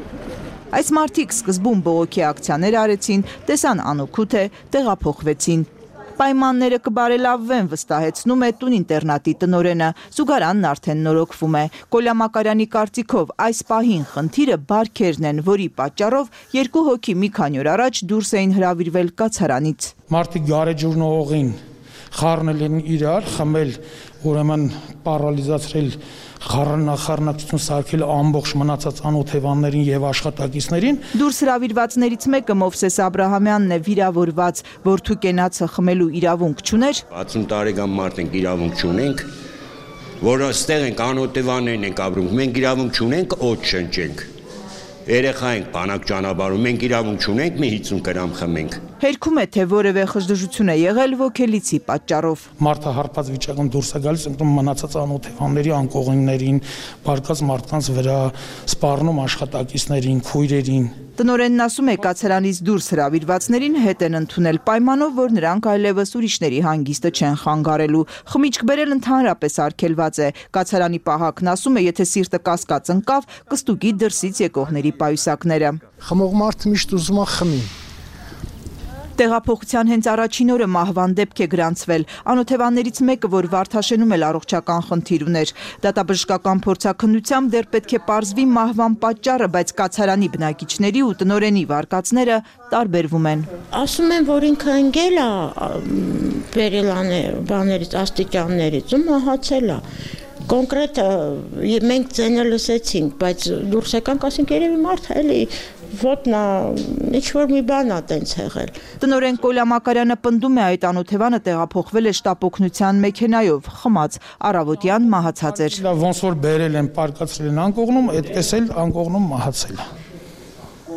Այս մարդիկ սկզբում բողոքի ակցիաներ արեցին, տեսան անօգուտ է, տեղափոխվեցին։ Պայմանները կբարելավվեն, վստահեցնում է տուն ինտերնատի տնօրենը, զուգարանն արդեն նորոգվում է։ Կոլյա Մակարյանի կարծիքով այս պահին խնդիրը բարքերն են, որի պատճառով երկու հոգի մի քանի օր առաջ դուրս էին հրավիրվել կացարանից։ Մարդիկ գարեջուրն օղին խառնել են իրար, խմել, ուրեմն պարալիզացրել խառնախառնակցություն սարքել ամբողջ մնացած անօթևաններին եւ աշխատակիցներին։ Դուրս հրավիրվածներից մեկը Մովսես Աբրահամյանն է, վիրավորված, որդու կենացը խմելու իրավունք չուներ։ վաթսուն տարեկան մարդ ենք, իրավունք չունենք, որը ստեղ ենք, անօթևաններն ենք ապրում, մենք իրավունք չունենք օդ շնչենք։ Երեխա ենք բանակ ճանապարհում, մենք իրավունք չունենք մի հիցուն գրամ խմենք։ Հերքում է, թե որևէ խժդժություն է եղել ոգելիցի պատճառով։ Մարդը հարբած վիճակում դուրս է գալիս, ընկնում մնացած անօթևանների, անկողիններին, բարկած մարդկանց վրա, սպառնում աշխատակիցներին, քույրերին։ Տնօրենն ասում է, կացարանից դուրս հրավիրվածներին հետ են ընդունել պայմանով, որ նրանք այլևս ուրիշների հանգիստը չեն խանգարելու։ Խմիչք բերել ընդհանրապես արգելված է։ Կացարանի պահակն ասում է, եթե սիրտը կասկած ընկավ, կստուգի դրսից եկողների պայուսակները։ Խմող մարդը միշտ ուզում է խմի։ Տեղափոխության հենց առաջին օրը մահվան դեպք է գրանցվել։ Անօթևաններից մեկը, որ Վարդաշենում էլ առողջական խնդիր ուներ։ Դատաբժշկական փորձաքննությամբ դեռ պետք է պարզվի մահվան պատճառը, բայց կացարանի բնակիչների ու տնօրենի վարկածները տարբերվում են։ Ասում են, որ ինքը ընկել է բերելան բաներից, աստիճաններից ու մահացել է։ Կոնկրետ մենք ձենը լսեցինք, բայց դուրս եկանք, ասենք երևի մարդ էլի ոտնա ինչ-որ մի բան ա տենց եղել։ Տնօրեն Կոլյա Մակարյանը պնդում է, այդ անօթևանը տեղափոխվել է շտապօգնության մեքենայով, խմած, առավոտյան մահացած էր։ Ոնց որ բերել են, պարկացրել են անկողնում, այդպես էլ անկողնում մահացել է։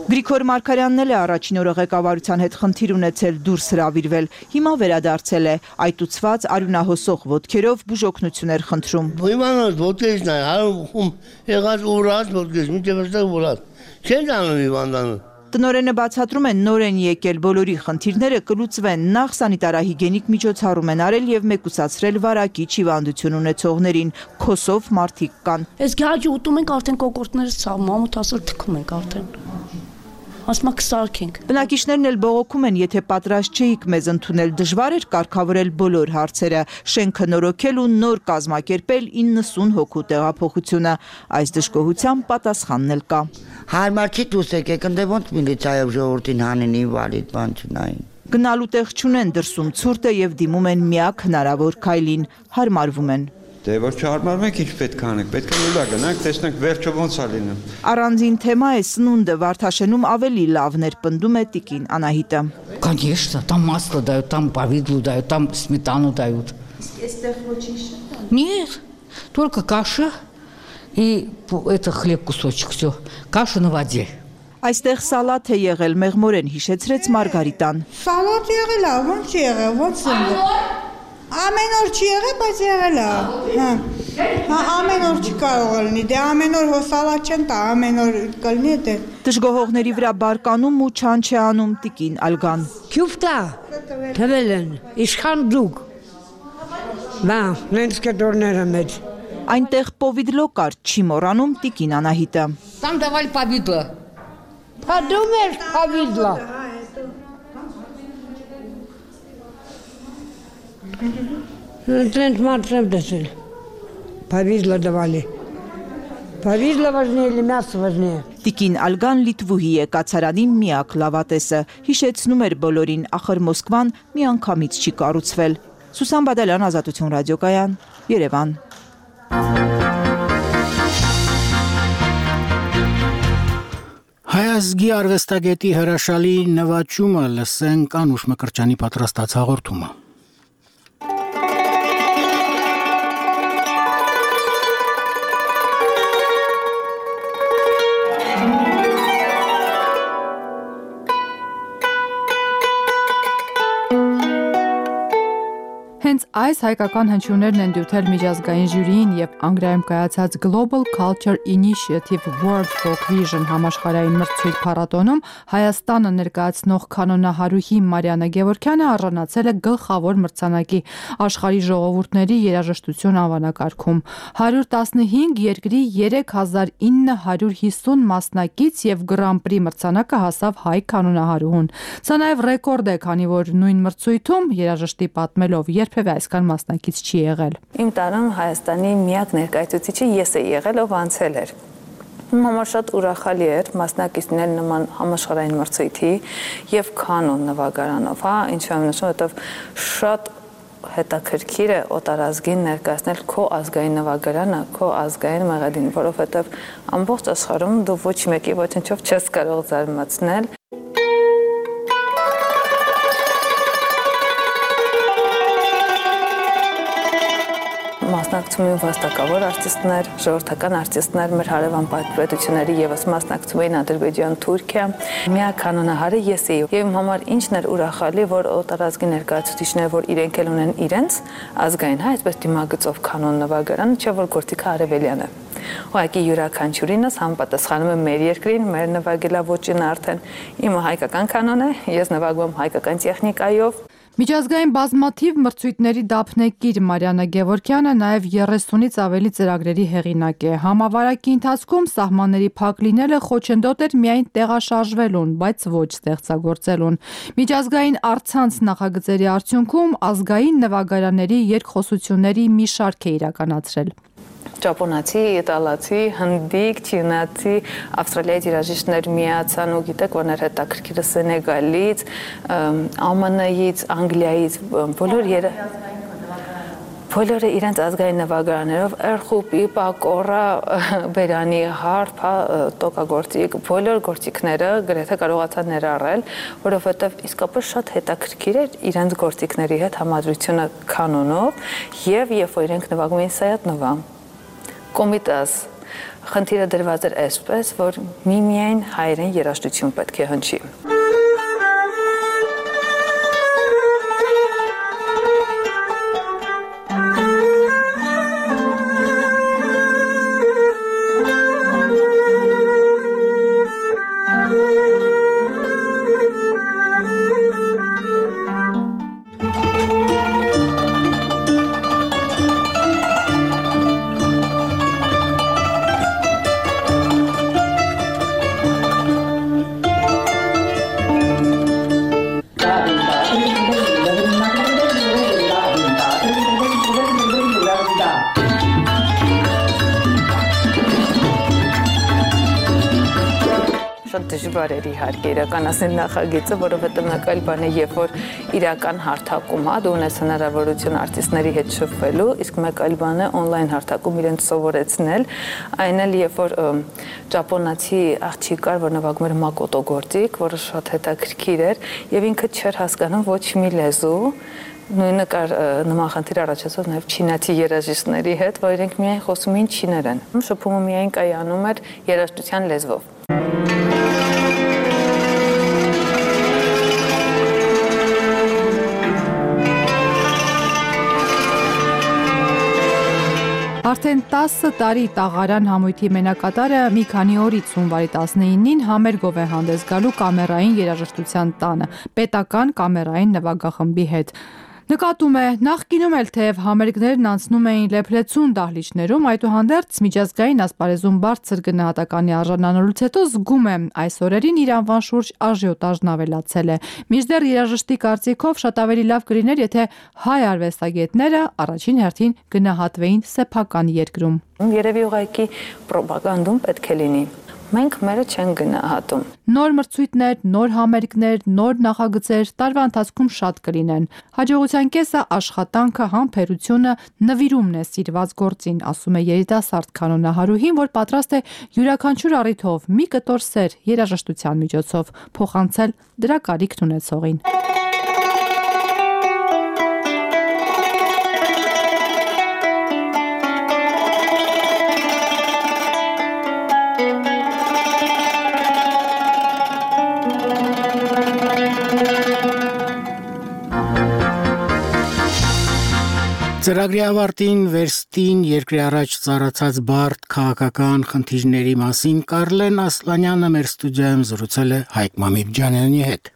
Գրիգոր Մարգարյանն էլ է առաջին օրը ղեկավարության հետ խնդիր ունեցել դուրս հրավիրվել, հիմա վերադարձել է, այտուցված արյունահոսող ոտքերով բուժօգնություն էր խնդրում։ Իմանալ ոտքերից նայ, հարում եղած ուրած ոտքերից, մինչև այստեղ ուրած, չեն անում հիվանդանը։ Տնօրենը բացատրում են նոր են եկել, բոլորի խնդիրները կլուծվեն, նախ սանիտարահիգենիկ միջոցառում են արել եւ մեկուսացրել վարակիչ հիվանդություն ունեցողներին, քոսով մարդիկ կան։ Այս գաճը ուտում ենք արդեն կոկորտներս ցավ, մամուտ ասել թքում ենք արդեն։ Ասма կսարքենք։ Բնակիչներն էլ բողոքում են, եթե պատրաստ չէիք մեզ ընդունել, դժվար էր կարգավորել բոլոր հարցերը, շենքը նորոգել ու նոր կազմակերպել իննսուն հոգու տեղափոխությունը։ Այս դժգոհության պատասխանն էլ կա։ Հարմար չի դուրս եկեք, ընդ ոնց միլիցիայով ժողովրդին հանեն ինվալիդ բան չնային։ Գնալու տեղ չունեն, դրսում ցուրտ է եւ դիմում են միակ հնարավոր քայլին, հարմարվում են։ Դե որ չհարմարվում եք, ինչ պետք է անենք, պետք է լուլա գնանք, տեսնենք վերջը ոնց է լինում։ Առանձին թեմա է սնունդը, Վարդաշենում ավելի լավն էր, պնդում է տիկին Անահիտը։ Конечно, там масло дают, там повидло дают, там сметану дают. Այստեղ ոչինչ չկա։ Нет, только каша и это хлеб кусочек, все. Каша на воде. Այստեղ սալատ է եղել, մեղմորեն հիշեցրեց Մարգարիտան։ Սալատ եղել է, ո՞նց եղել, ո՞նց է։ Ամեն օր չի եղել, բայց եղել է։ Հա։ Հա, ամեն օր չի կարող լինի։ Դե ամեն օր հոսալատ չեն տա, ամեն օր կլինի դե։ Դժգոհողների վրա բարկանում ու չան չի անում տիկին Ալգան։ Քյուֆտա։ Թվել են, իշխան դուք։ Բա, նենց կետորները մեջ։ Այնտեղ պովիդլո կար, չի մոռանում տիկին Անահիտը։ Там давали повидло. Подумаешь, повидло. Тренд мартрем десել. Повидло давали. Повидло важнее или мясо важнее? Տիկին Ալգան Լիտվուհի է կացարանի միակ լավատեսը, հիշեցնում էր բոլորին, ախր Մոսկվան միանգամից չի կառուցվել։ Սուսան Բադալյան, Ազատություն ռադիոկայան, Երևան։ Հայազգի արվեստագետի հրաշալի նվաճումը լսենք Անուշ Մկրտչյանի պատրաստած հաղորդումը։ Հենց այս հայկական հնչյուններն են դյութել միջազգային ժյուրիին եւ Անգլիայում կայացած Global Culture Initiative World Folk Vision համաշխարհային մրցույթ փառատոնում Հայաստանը ներկայացնող կանոնահարուհի Մարիաննա Գևորգյանը արժանացել է գլխավոր մրցանակի աշխարհի ժողովուրդների երաժշտություն անվանակարգում։ հարյուր տասնհինգ երկրի երեք հազար ինը հարյուր հիսուն մասնակից եւ Grand Prix մրցանակը հասավ հայ կանոնահարուհուն։ Սա նաեւ ռեկորդ է, քանի որ նույն մրցույթում երաժշտի պատմելով երբևէ այսքան մասնակից չի եղել։ Իմ տարում Հայաստանի միակ ներկայացուցիչը ես եմ եղել, ով անցել էր։ Իմ համար շատ ուրախալի էր մասնակից լինել նման համաշխարհային մրցույթի եւ կանոն նվագարանով, հա, ինչու եմ նշում, որովհետեւ շատ հետաքրքիր է օտարազգին ներկայացնել քո ազգային նվագարանը, քո ազգային մեղեդին, որովհետեւ ամբողջ աշխարհում դու ոչ մեկի ոչնչով չես կարող զարմացնել։ Մասնակցում էին վաստակավոր արտիստներ, ժողովրդական արտիստներ, մեր հարևան պետությունների եւս մասնակցում էին Ադրբեջան, Թուրքիա։ Միակ կանոնահարը ես էի։ Եվ իմ համար ինչն էր ուրախալի, որ օտարազգի ներկայացուցիչները, որ իրենք էլ ունեն իրենց ազգային, հա, այսպես դիմագծով կանոն նվագարանը, չէ՞ որ գործիքը արևելյան է։ Ուղղակի յուրաքանչյուրինս համապատասխանում է մեր երկրին, մեր նվագելավոճին արդեն։ Իմը հայկական կանոն է, ես նվագում հայկական տեխնիկայով։ Միջազգային բազմաթիվ մրցույթների դափնեկիր Մարիաննա Գևորգյանը նաև երեսունից ավելի ծրագրերի հեղինակ է։ Համավարակի ընթացքում սահմանների փակ լինելը խոչընդոտ էր միայն տեղաշարժվելուն, բայց ոչ ստեղծագործելուն։ Միջազգային առցանց նախագծերի արդյունքում ազգային նվագարանների երկխոսությունների մի շարք է իրականացրել։ Ճապոնացի, իտալացի, հնդիկ, չինացի, ավստրալիայի երաժիշտներ միացան ու գիտեք, որ հետաքրքիրը Սենեգալից, ԱՄՆ-ից, Անգլիայից, բոլոր երը բոլորը իրենց ազգային նվագարաններով էրխուպի, պակորա, բերանի, հարփ, տոկագործիկ, բոլոր գործիքները գրեթե կարողացան ներառել, որովհետև իսկապես շատ հետաքրքիր էր իրենց գործիքների հետ համադրությունը կանոնով եւ երբ որ իրենք նվագում էին Սայաթ Նովա, Կոմիտաս, խնդիրը դրված էր այսպես, որ միմիայն հայերեն երաժշտություն պետք է հնչի։ Շատ դժվար էր իհարկե իրականացնել նախագիծը, որովհետև մեկ այլ բան է, երբ որ իրական հարթակում հա դու ունես հնարավորություն արտիստների հետ շփվելու, իսկ մեկ այլ բան է on-line հարթակում իրենց սովորեցնել, այն էլ երբ որ ճապոնացի աղջիկ կար, որ նվագում էր մակոտո գործիք, որը շատ հետաքրքիր էր, եւ ինքը չէր հասկանում ոչ մի լեզու, նույնը կար նման խնդիր առաջացավ նաև չինացի երաժիշտների հետ, որ իրենք միայն խոսում էին չիներեն։ Շփումը միայն կայանում էր երաժշտության լեզվով։ Արդեն տասը տարի տաղարան համույթի մենակատարը մի քանի օրից հունվարի տասնինին համերգով է հանդես գալու կամերային երաժշտության տանը, պետական կամերային նվագախմբի հետ։ Նկատում է, նախկինում էլ թեև համերգներն անցնում էին լեփլեցուն դահլիճներում, այդուհանդերձ միջազգային ասպարեզում բարձր գնահատականի արժանանալուց հետո զգում է այս օրերին իր անվան շուրջ աժիոտաժն ավելացել է։ Մինչդեռ երաժշտի կարծիքով շատ ավելի լավ կլիներ, եթե հայ արվեստագետները առաջին հերթին գնահատվեին սեփական երկրում։ Երևի ուղղակի պրոպագանդում պետք է լինի։ Մենք մերը չեն գնահատում։ Նոր մրցույթներ, նոր համերգներ, նոր նախագծեր տարվա ընթացքում շատ կլինեն։ Հաջողության կեսը աշխատանքը, համբերությունը, նվիրումն է սիրված գործին, ասում է երիտասարդ կանոնահարուհին, որ պատրաստ է յուրաքանչյուր առիթով մի կտոր սեր երաժշտության միջոցով փոխանցել դրա կարիքն ունեցողին։ Ծրագրի ավարտին վերստին երկրի առաջ ծառացած բարդ քաղաքական խնդիրների մասին Կարլեն Ասլանյանը մեր ստուդիայում զրուցել է Հայկ Մամիկյանյանի հետ։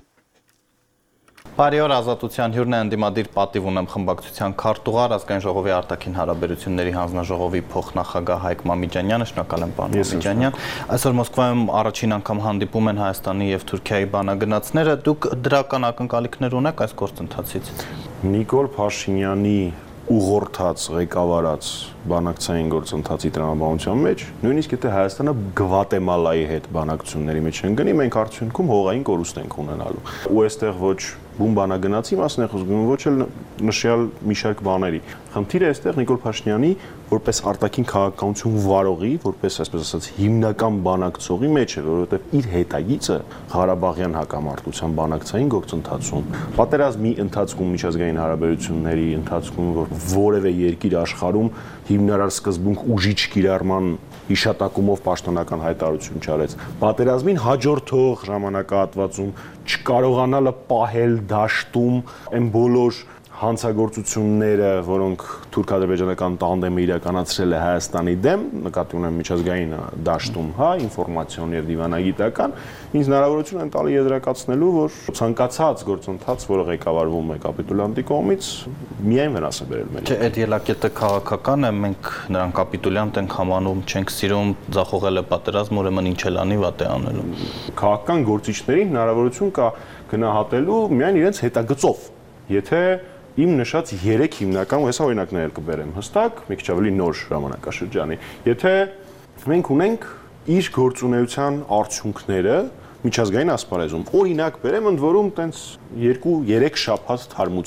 Բարի օր, Ազատության հյուրն է, ընդդիմադիր պատիվ ունեմ խմբակցության քարտուղար, ազգային ժողովի արտաքին հարաբերությունների հանձնաժողովի փոխնախագահ Հայկ Մամիկյանը, շնորհակալ եմ պարոն Մամիկյանյան։ Այսօր Մոսկվայում առաջին անգամ հանդիպում են Հայաստանի եւ Թուրքիայի բանագնացները, դուք դրական ակնկալիքներ ունեք այս գործընթացից։ Նիկոլ Փաշինյանի ուղղորդած, ղեկավարած բանակցային գործընթացի տրամաբանության մեջ, նույնիսկ եթե Հայաստանը Գվատեմալայի հետ բանակցությունների մեջ ընկնի, մենք արդյունքում հողային կորուստ ենք ունենալու։ Ու այստեղ ոչ բուն բանագնացի մասն է խոսում, ոչ էլ նշյալ մի շարք բաների։ Խնդիրը այստեղ Նիկոլ Փաշինյանի որպես արտաքին քաղաքականություն վարողի, որպես այսպես ասած հիմնական բանակցողի մեջ է, որովհետև իր հետագիծը Ղարաբաղյան հակամարտության բանակցային գործընթացում, պատերազմի ընթացքում միջազգային հարաբերությունների ընթացքում, որ որևէ երկիր աշխարհում հիմնարար սկզբունք ուժիչ կիրառման հիշատակումով պաշտոնական հայտարարություն չարեց։ Պատերազմին հաջորդող ժամանակահատվածում չկարողանալը պահել դաշտում այն բոլոր հանցագործությունները, որոնք թուրք-ադրբեջանական տանդեմը իրականացրել է Հայաստանի դեմ, նկատի ունեմ միջազգային դաշտում, հա, ինֆորմացիոն եւ դիվանագիտական, ինձ հնարավորություն են տալի եզրակացնելու, որ ցանկացած գործընթաց, որը ղեկավարվում է կապիտուլյանտի կողմից, միայն վնաս է բերել մեր։ Չէ, այդ ելակետը քաղաքական է, մենք նրան կապիտուլյանտ ենք համանում, չենք սիրում, ձախողել է պատերազմ, ուրեմն ինչ էլ անի, վատ է անելու։ Քաղաքական գործիչներին հնարավորություն կա գնահատելու միայն իրենց հետագծով, եթե իմ նշած երեք հիմնական, ու հեսա օրինակներ կբերեմ հստակ, մի քիչ ավելի նոր ժամանակաշրջանի։ Եթե մենք ունենք իր գործունեության արդյունքները միջազգային ասպարեզում, օրինակ բերեմ, ընդ որում տենց երկու երեք շաբաթ թարմության,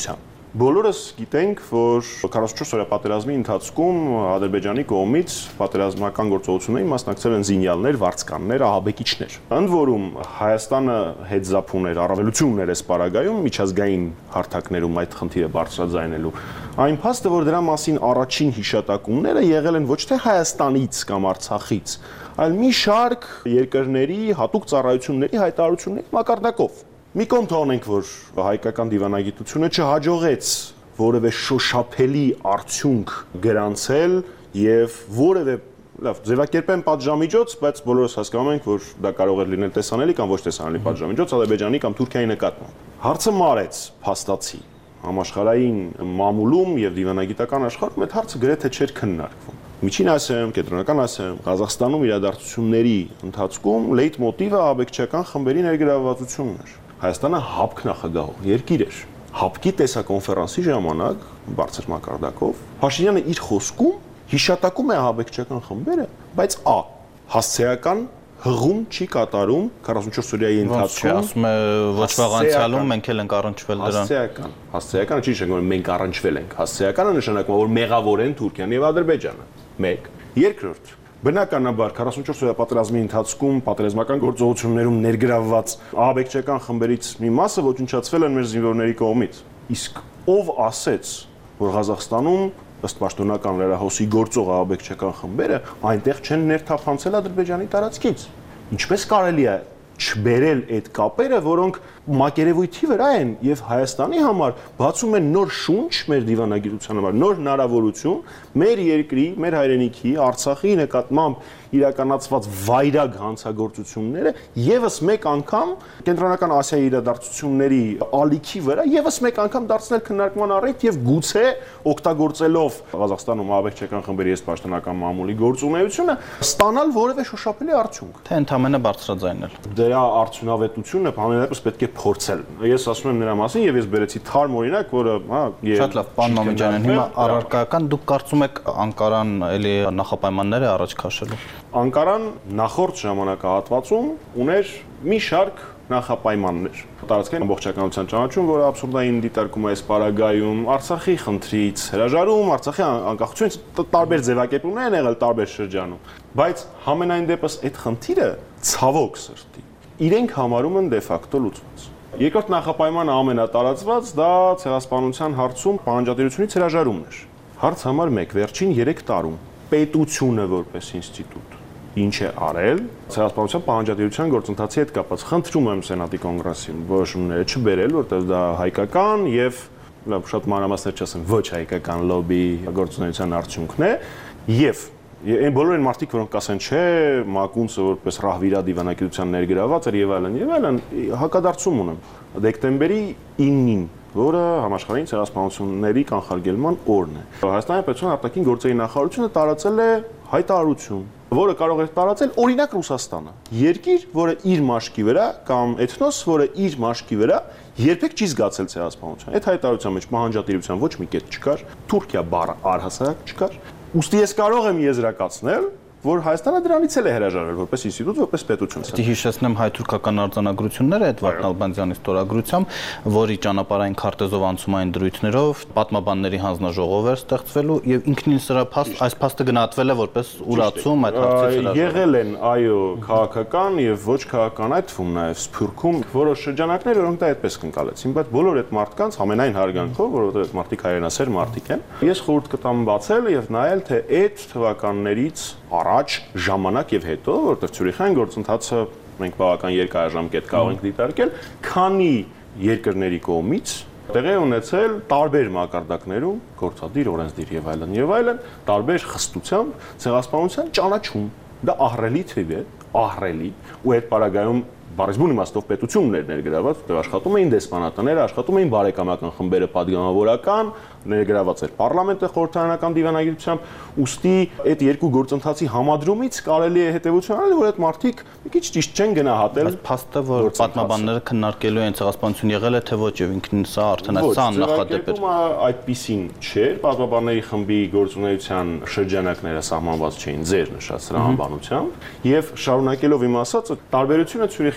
Բոլորս գիտենք, որ քառասունչորս օրյա պատերազմի ընթացքում Ադրբեջանի կողմից պատերազմական գործողություններին մասնակցել են զինյալներ, վարձկաններ, ահաբեկիչներ։ Ընդ որում Հայաստանը հետզափ ուներ առավելություններ այս պարագայում միջազգային հարթակներում այդ խնդիրը բարձրաձայնելու։ Այն փաստը, որ դրա մասին առաջին հիշատակումները եղել են ոչ թե Հայաստանից կամ Արցախից, այլ մի շարք երկրների հատուկ ծառայությունների հայտարարությունների մակարդակով։ Մի կողմ թողնենք, որ հայկական դիվանագիտությունը չհաջողեց որևէ շոշափելի արդյունք գրանցել եւ որևէ լավ ձևակերպեն պատժամիջոց, բայց բոլորս հասկանում ենք, որ դա կարող է լինել տեսանելի կամ ոչ տեսանելի պատժամիջոց Ադրբեջանի կամ Թուրքիայի նկատմամբ։ Հարցը մարեց փաստացի համաշխարհային մամուլում եւ դիվանագիտական աշխարհում այդ հարցը գրեթե չէր քննարկվում։ Միջին Ասիայում, Կենտրոնական Ասիայում, Ղազախստանում իրադարձությունների ընթացքում լեյտմոտիվը աբեկչական խմբերի ներգրավվածությունն էր։ Հայաստանը հապկ նախագահող երկիր էր։ Հապկի տեսակոնֆերանսի ժամանակ բարձր մակարդակով Փաշինյանը իր խոսքում հիշատակում է ահաբեկչական խմբերը, բայց ա հասցեական հղում չի կատարում քառասունչորս օրյայի ընթացքում, ասում է ոչ վաղ անցյալում մենք էլ ենք առնչվել դրան։ Հասցեական, հասցեականը չի նշանակում մենք առնչվել ենք, հասցեականը նշանակում է որ մեղավոր են Թուրքիան եւ Ադրբեջանը։ մեկ, երկրորդ, բնականաբար քառասունչորս օրյա պատերազմի ընթացքում պատերազմական գործողություններում ներգրավված ահաբեկչական խմբերից մի մասը ոչնչացվել են մեր զինվորների կողմից։ Իսկ ով ասեց, որ Ղազախստանում ըստ պաշտոնական լրահոսի գործող ահաբեկչական խմբերը այնտեղ չեն ներթափանցել Ադրբեջանի տարածքից։ Ինչպես կարելի է չբերել այդ կապերը, որոնք մակերևույթի վրա են եւ Հայաստանի համար բացում են նոր շունչ մեր դիվանագիտության համար, նոր հնարավորություն մեր երկրի, մեր հայրենիքի, Արցախի նկատմամբ իրականացված վայրագ հանցագործությունները եւս մեկ անգամ Կենտրոնական Ասիայի իրադարձությունների ալիքի վրա եւս մեկ անգամ դարձնել քննարկման առիթ եւ գուցե օգտագործելով Ղազախստանում ահաբեկչական խմբերի ես պաշտոնական մամուլի գործունեությունը ստանալ որևէ շոշափելի արդյունք, թե ընդհանրապես բարձրաձայնել։ Դրա արդյունավետությունը բանալիպես պետք է փորձել։ Ես ասում եմ նրա մասին եւ ես բերեցի թարմ օրինակ, որը, հա, շատ լավ, պարոն Մամեջանյան, հիմա առարկայական դուք կարծում եք Անկարան էլի նախապայմաններ է առաջ քաշելու։ Անկարան նախորդ ժամանակահատվածում ուներ մի շարք նախապայմաններ։ Տարածքային ամբողջականության ճանաչում, որը աբսուրդային դիտարկում է այս պարագայում, Արցախի խնդրից հրաժարում, Արցախի անկախությունից տարբեր ձևակերպումներ են եղել տարբեր շրջանում, բայց համենայն դեպս այդ խնդիրը ցավոք սրտի իրենք համարում են դե ֆակտո լուծված։ Երկրորդ նախապայմանը ամենատարածված դա ցեղասպանության հարցում պահանջատիրությունից հրաժարումն էր։ Հարց համար մեկ, վերջին երեք տարում պետությունը որպես ինստիտուտ ինչ է արել ցեղասպանության պահանջատիրության գործընթացի հետ կապված։ Խնդրում եմ Սենատի կոնգրեսին որոշումները չբերել, որտեղ դա հայկական եւ լավ շատ մանրամասներ չասեմ ոչ հայկական լոբի գործունեության արդյունքն է եւ Այն բոլոր այն մարդիկ, որոնք կասեն, չէ, Մակունցը որպես ռահվիրա դիվանագիտության ներգրաված էր եւ այլն, եւ այլն, հակադարձում ունեմ։ Դեկտեմբերի իննին, որը համաշխարհային ցեղասպանությունների կանխարգելման օրն է։ Հայաստանի պետության արտաքին գործերի նախարարությունը տարածել է հայտարարություն, որը կարող է տարածել օրինակ Ռուսաստանը։ Երկիր, որը իր մաշկի վրա կամ էթնոս, որը իր մաշկի վրա երբեք չի զգացել ցեղասպանության։ Այդ հայտարարության մեջ պահանջատիրության ոչ մի կետ չկար, Թուրքիա բառը առհասարակ չկար։ Ուստի ես կարող եմ եզրակացնել, որ Հայաստանը դրանից էլ է հրաժարվել որպես ինստիտուտ, որպես պետություն։ Դե հիշեցնեմ հայ-թուրքական արձանագրությունները այդ Վարդան Ալբանդյանի ստորագրությամբ, որի ճանապարհային քարտեզով անցումային դրույթներով պատմաբանների հանձնաժողով էր ստեղծվելու եւ ինքնին սրա փաստ այս փաստը գնահատվել է որպես ուրացում այդ հարցից հրաժարվել։ Եղել են, այո, քաղաքական եւ ոչ քաղաքական այդ թվում նաեւ Սփյուռքում որոշ շրջանակներ, որոնք դա այդպես կընկալեցին, բայց բոլոր այդ մարդկանց ամենայն հարգանքով, որովհետեւ այդ մարդիկ հայրենասեր մարդիկ են, ես խորհուրդ կտամ բացել եւ նայել, թե այդ թվականներից առաջ ժամանակ եւ հետո, որտեղ Ցյուրիխյան գործընթացը մենք բավական երկարաժամկետ կարող ենք դիտարկել, քանի երկրների կողմից տեղի ունեցել տարբեր մակարդակներում գործադիր, օրենսդիր եւ այլն եւ այլն, տարբեր խստությամբ ցեղասպանության ճանաչում։ Դա ահռելի թիվ է, ահռելի, ու այդ պարագայում բարձրուն իմաստով պետություններ ներգրաված, որտեղ աշխատում էին դեսպանատները, աշխատում էին բարեկամական խմբերը պատգամավորական, ներգրաված էր պարլամենտը խորհրդարանական դիվանագիտությամբ, ուստի այդ երկու գործընթացի համադրումից կարելի է հետևություն անել, որ այդ մարդիկ մի քիչ ճիշտ չեն գնահատել։ Բայց փաստը, որ պատմաբանները քննարկելու են ցեղասպանություն եղել է, թե ոչ, եւ ինքնին սա արդեն այս աննախադեպ էր։ Այդպիսին չէր, պատմաբանների խմբի գործունեության շրջանակները սահմանված չէին ձեր նշած սրա անվանությամբ, եւ շարունակելով իմ ասածը, տարբերությունը Ցյուրիխի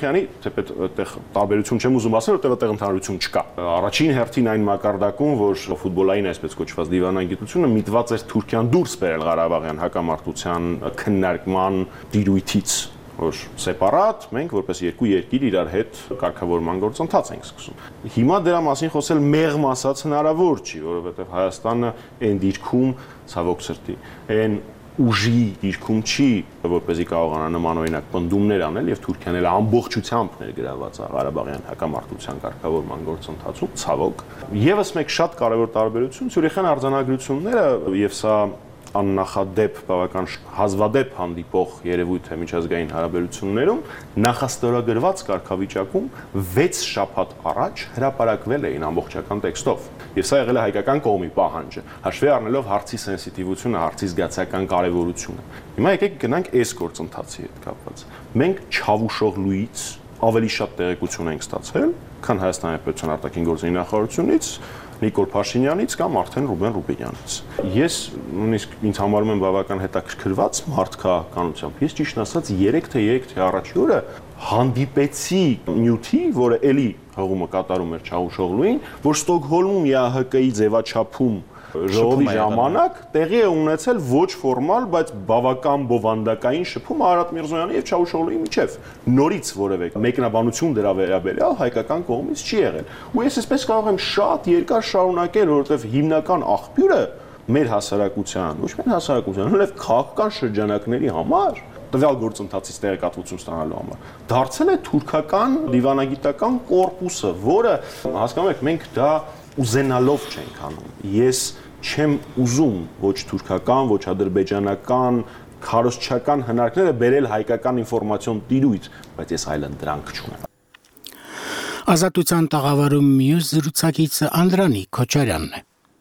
Սարգսյանի, թեպետ այդտեղ տարբերություն չեմ ուզում ասել, որտեղ այդտեղ ընդհանրություն չկա։ Առաջին հերթին այն մակարդակում, որ ֆուտբոլային այսպես կոչված դիվանագիտությունը միտված էր Թուրքիան դուրս բերել Ղարաբաղյան հակամարտության քննարկման տիրույթից, որ սեպարատ մենք որպես երկու երկիր իրար հետ կարգավորման գործընթաց ենք սկսում։ Հիմա դրա մասին խոսել մեղմ ասած հնարավոր չի, որովհետև Հայաստանը այն դիրքում ցավոք սրտի, այն ուժի դիրքում չի, որպեսզի կարողանա նման օրինակ պնդումներ անել եւ Թուրքիան էլ ամբողջությամբ ներգրաված է Ղարաբաղյան հակամարտության կարգավորման գործընթացում, ցավոք։ Եվս մեկ շատ կարևոր տարբերություն Ցյուրիխյան արձանագրությունները եւ սա աննախադեպ բավական հազվադեպ հանդիպող երևույթ է միջազգային հարաբերություններում նախաստորագրված կարգավիճակում վեց շաբաթ առաջ հրապարակվել էին ամբողջական տեքստով եւ սա եղել է հայկական կողմի պահանջը հաշվի առնելով հարցի սենսիտիվությունը, հարցի զգացական կարեւորությունը։ Հիմա եկեք գնանք այս գործընթացի հետ կապված։ Մենք Չավուշող լույից ավելի շատ տեղեկություն ենք ստացել, քան Հայաստանի Հանրապետության արտաքին գործերի նախարարությունից, Նիկոլ Փաշինյանից կամ արդեն Ռուբեն Ռուբինյանից։ Ես նույնիսկ ինձ համարում եմ բավական հետաքրքրված մարդկականությամբ։ Ես ճիշտ ասած երեք թե երեք թե առաջի օրը հանդիպեցի նյութի, որը էլի հողումը կատարում էր Չավուշօղլուին, որ Ստոկհոլմում ԵԱՀԿ-ի ձևաչափում ժողովի ժամանակ տեղի է ունեցել ոչ ֆորմալ, բայց բավական բովանդակային շփում Արարատ Միրզոյանի եւ Չավուշօղլուի միջեւ։ Նորից որևէ մեկնաբանություն դրա վերաբերյալ հայկական կողմից չի եղել։ Ու ես այսպես կարող եմ շատ երկար շարունակել, որովհետեւ հիմնական աղբյուրը մեր հասարակության, ոչ միայն հասարակության, այլև քաղաքական շրջանակների համար տվյալ գործընթացից տեղեկատվություն ստանալու համար դարձել է թուրքական դիվանագիտական կորպուսը, որը հասկանում եք մենք դա ուզենալով չենք անում։ Ես չեմ ուզում ոչ թուրքական, ոչ ադրբեջանական, քարոզչական հնարքները բերել հայկական ինֆորմացիոն տիրույթ, բայց ես այլն դրանք չունեմ։ Ազատության տաղավարում մյուս զրուցակիցը Անդրանիկ Քոչարյանն է։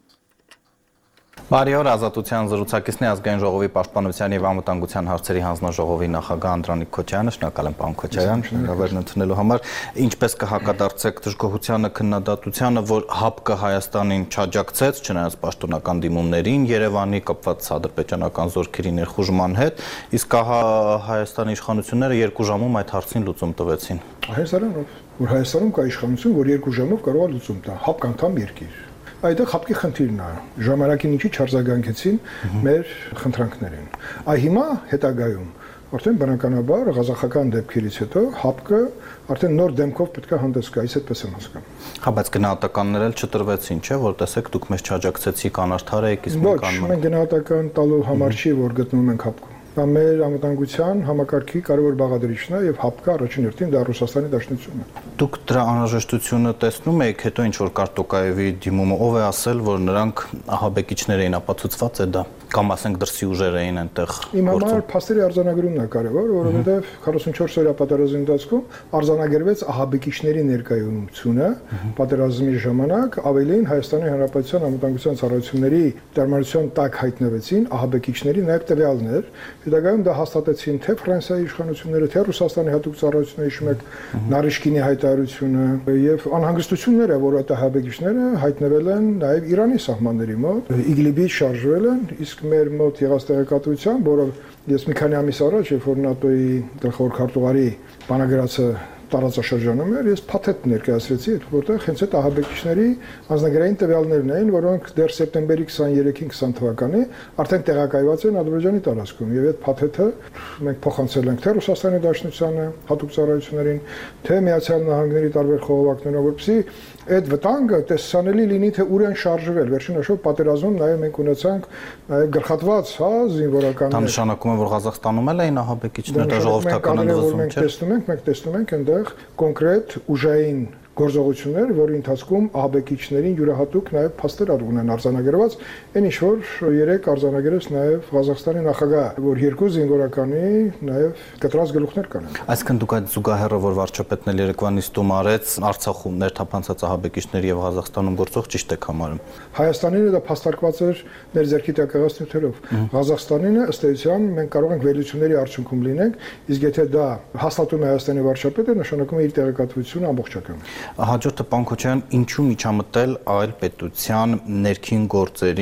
Բարի օր, Ազատության զրուցակիցն է Ազգային ժողովի պաշտպանության եւ անվտանգության հարցերի հանձնաժողովի նախագահ Անդրանիկ Քոչարյանը, շնորհակալ եմ պարոն Քոչարյան, հրավերն ընդունելու համար։ Ինչպես կհակադարձեք դժգոհությանը, քննադատությանը, որ ՀԱՊԿ-ը Հայաստանին չաջակցեց, չնայած պաշտոնական դիմումներին Երևանի կապված ադրբեջանական զորքերի ներխուժման հետ, իսկ ահա Հայաստանի իշխանությունները երկու ժամում այդ հարցին լուծում տվեցին։ Հայաստանով, որ Հայաստանում կա իշխանություն, որ երկու ժամով կարող է լուծում տա, ՀԱՊԿ անդամ երկիր։ Այդտեղ ՀԱՊԿ-ի խնդիրն է, ժամանակին ինչի չարձագանքեցին մեր խնդրանքներին։ Այ հիմա հետագայում արդեն բնականաբար ղազախական դեպքերից հետո ՀԱՊԿ-ը արդեն նոր դեմքով պետք է հանդես գա, այս այդպես եմ հասկանում։ Հա, բայց գնահատականներ էլ չտրվեցին, չէ՞, որ տեսեք դուք մեզ չաջակցեցիք, անարդար եք, իսկ մենք անում ենք։ Ոչ, մենք գնահատական տալու համար չի, որ գտնվում ենք ՀԱՊԿ-ում։ Դա մեր անվտանգության համակարգի կարևոր բաղադրիչն է եւ ՀԱՊԿ-ը առաջին հերթին դա Ռուսաստանի Դաշնությունն է։ Դուք դրա անհրաժեշտությունը տեսնում եք, հետո ինչ որ Կարտոկաևի դիմումը ով է ասել, որ նրանք ահաբեկիչներ էին, ապացուցված է դա, կամ ասենք դրսի ուժեր էին այնտեղ։ Իմ համար փաստերի արձանագրումն է կարևոր, որովհետեւ քառասունչորս օրյա պատերազմի ընթացքում արձանագրվեց ահաբեկիչների ներկայությունը պատերազմի ժամանակ, ավելին Հայաստանի Հանրապետության անվտանգության ծառայությունների դերմանության տակ հայտնվեցին ահաբեկիչների նաեւ տվյալներ։ Հետագայում դա հաստատեցին թե Ֆրանսիայի իշխանությունները, թե Ռուսաստանի հատուկ ծառայությունների շմեկ Նարիշկինի հայտարարությունը եւ անհանգստությունները, որ այդ ահաբեկիչները հայտնվել են նաեւ Իրանի սահմանների մոտ, Իգլիբից շարժվել են, իսկ մեր մոտ եղած տեղեկատվությամբ, որը ես մի քանի ամիս առաջ, երբ որ ՆԱՏՕ-ի գլխավոր քարտուղարի բանագրացը տարածաշրջանում էր, ես փաթեթ ներկայացրեցի, որտեղ հենց այդ ահաբեկիչների անձնագրային տվյալներն էին, որոնք դեռ սեպտեմբերի քսաներեքին քսան թվականի արդեն տեղակայված են Ադրբեջանի տարածքում, եւ այդ փաթեթը մենք փոխանցել ենք թե Ռուսաստանի Դաշնությանը, հատուկ ծառայություններին, թե Միացյալ Նահանգների տարբեր խողովակներով, որպեսզի այդ վտանգը տեսանելի լինի, թե ուր են շարժվել։ Վերջին հաշվով պատերազմում նաեւ մենք ունեցանք նաեւ գլխատված, հա, զինվորականներ։ Դա նշանակում է, որ Ղազախստանում էլ էին ահաբեկիչներ, դա ժողովրդական ընդվզում չէ։ Մենք տեսնում ենք, մենք տեսնում ենք այնտեղ կոնկրետ ուժային գործողություններ, որի ընթացքում ահաբեկիչներին յուրահատուկ նաև փաստեր ունեն արձանագրված, այն ինչ որ երեք արձանագրեց նաև Ղազախստանի նախագահ, որ երկու զինվորականի նաև կտրած գլուխներ կան։ Այսինքն դուք այդ զուգահեռը, որ վարչապետն էլ Երևան նիստում արեց, Արցախում ներթափանցած ահաբեկիչների եւ Ղազախստանում գործող ճիշտ եք համարում։ Հայաստանին դա փաստարկված էր մեր ձեռքի տակ եղած նյութերով։ Ղազախստանին ըստ էության մենք կարող ենք վերլուծությունների արդյունքում լինենք, իսկ եթե դա հաստատում է Հայաստանի վարչապետը, նշանակում է իր տեղեկատվությունը ամբողջական։ Հաջորդը պարոն Քոչարյան, ինչու միջամտել այլ պետության ներքին գործերին,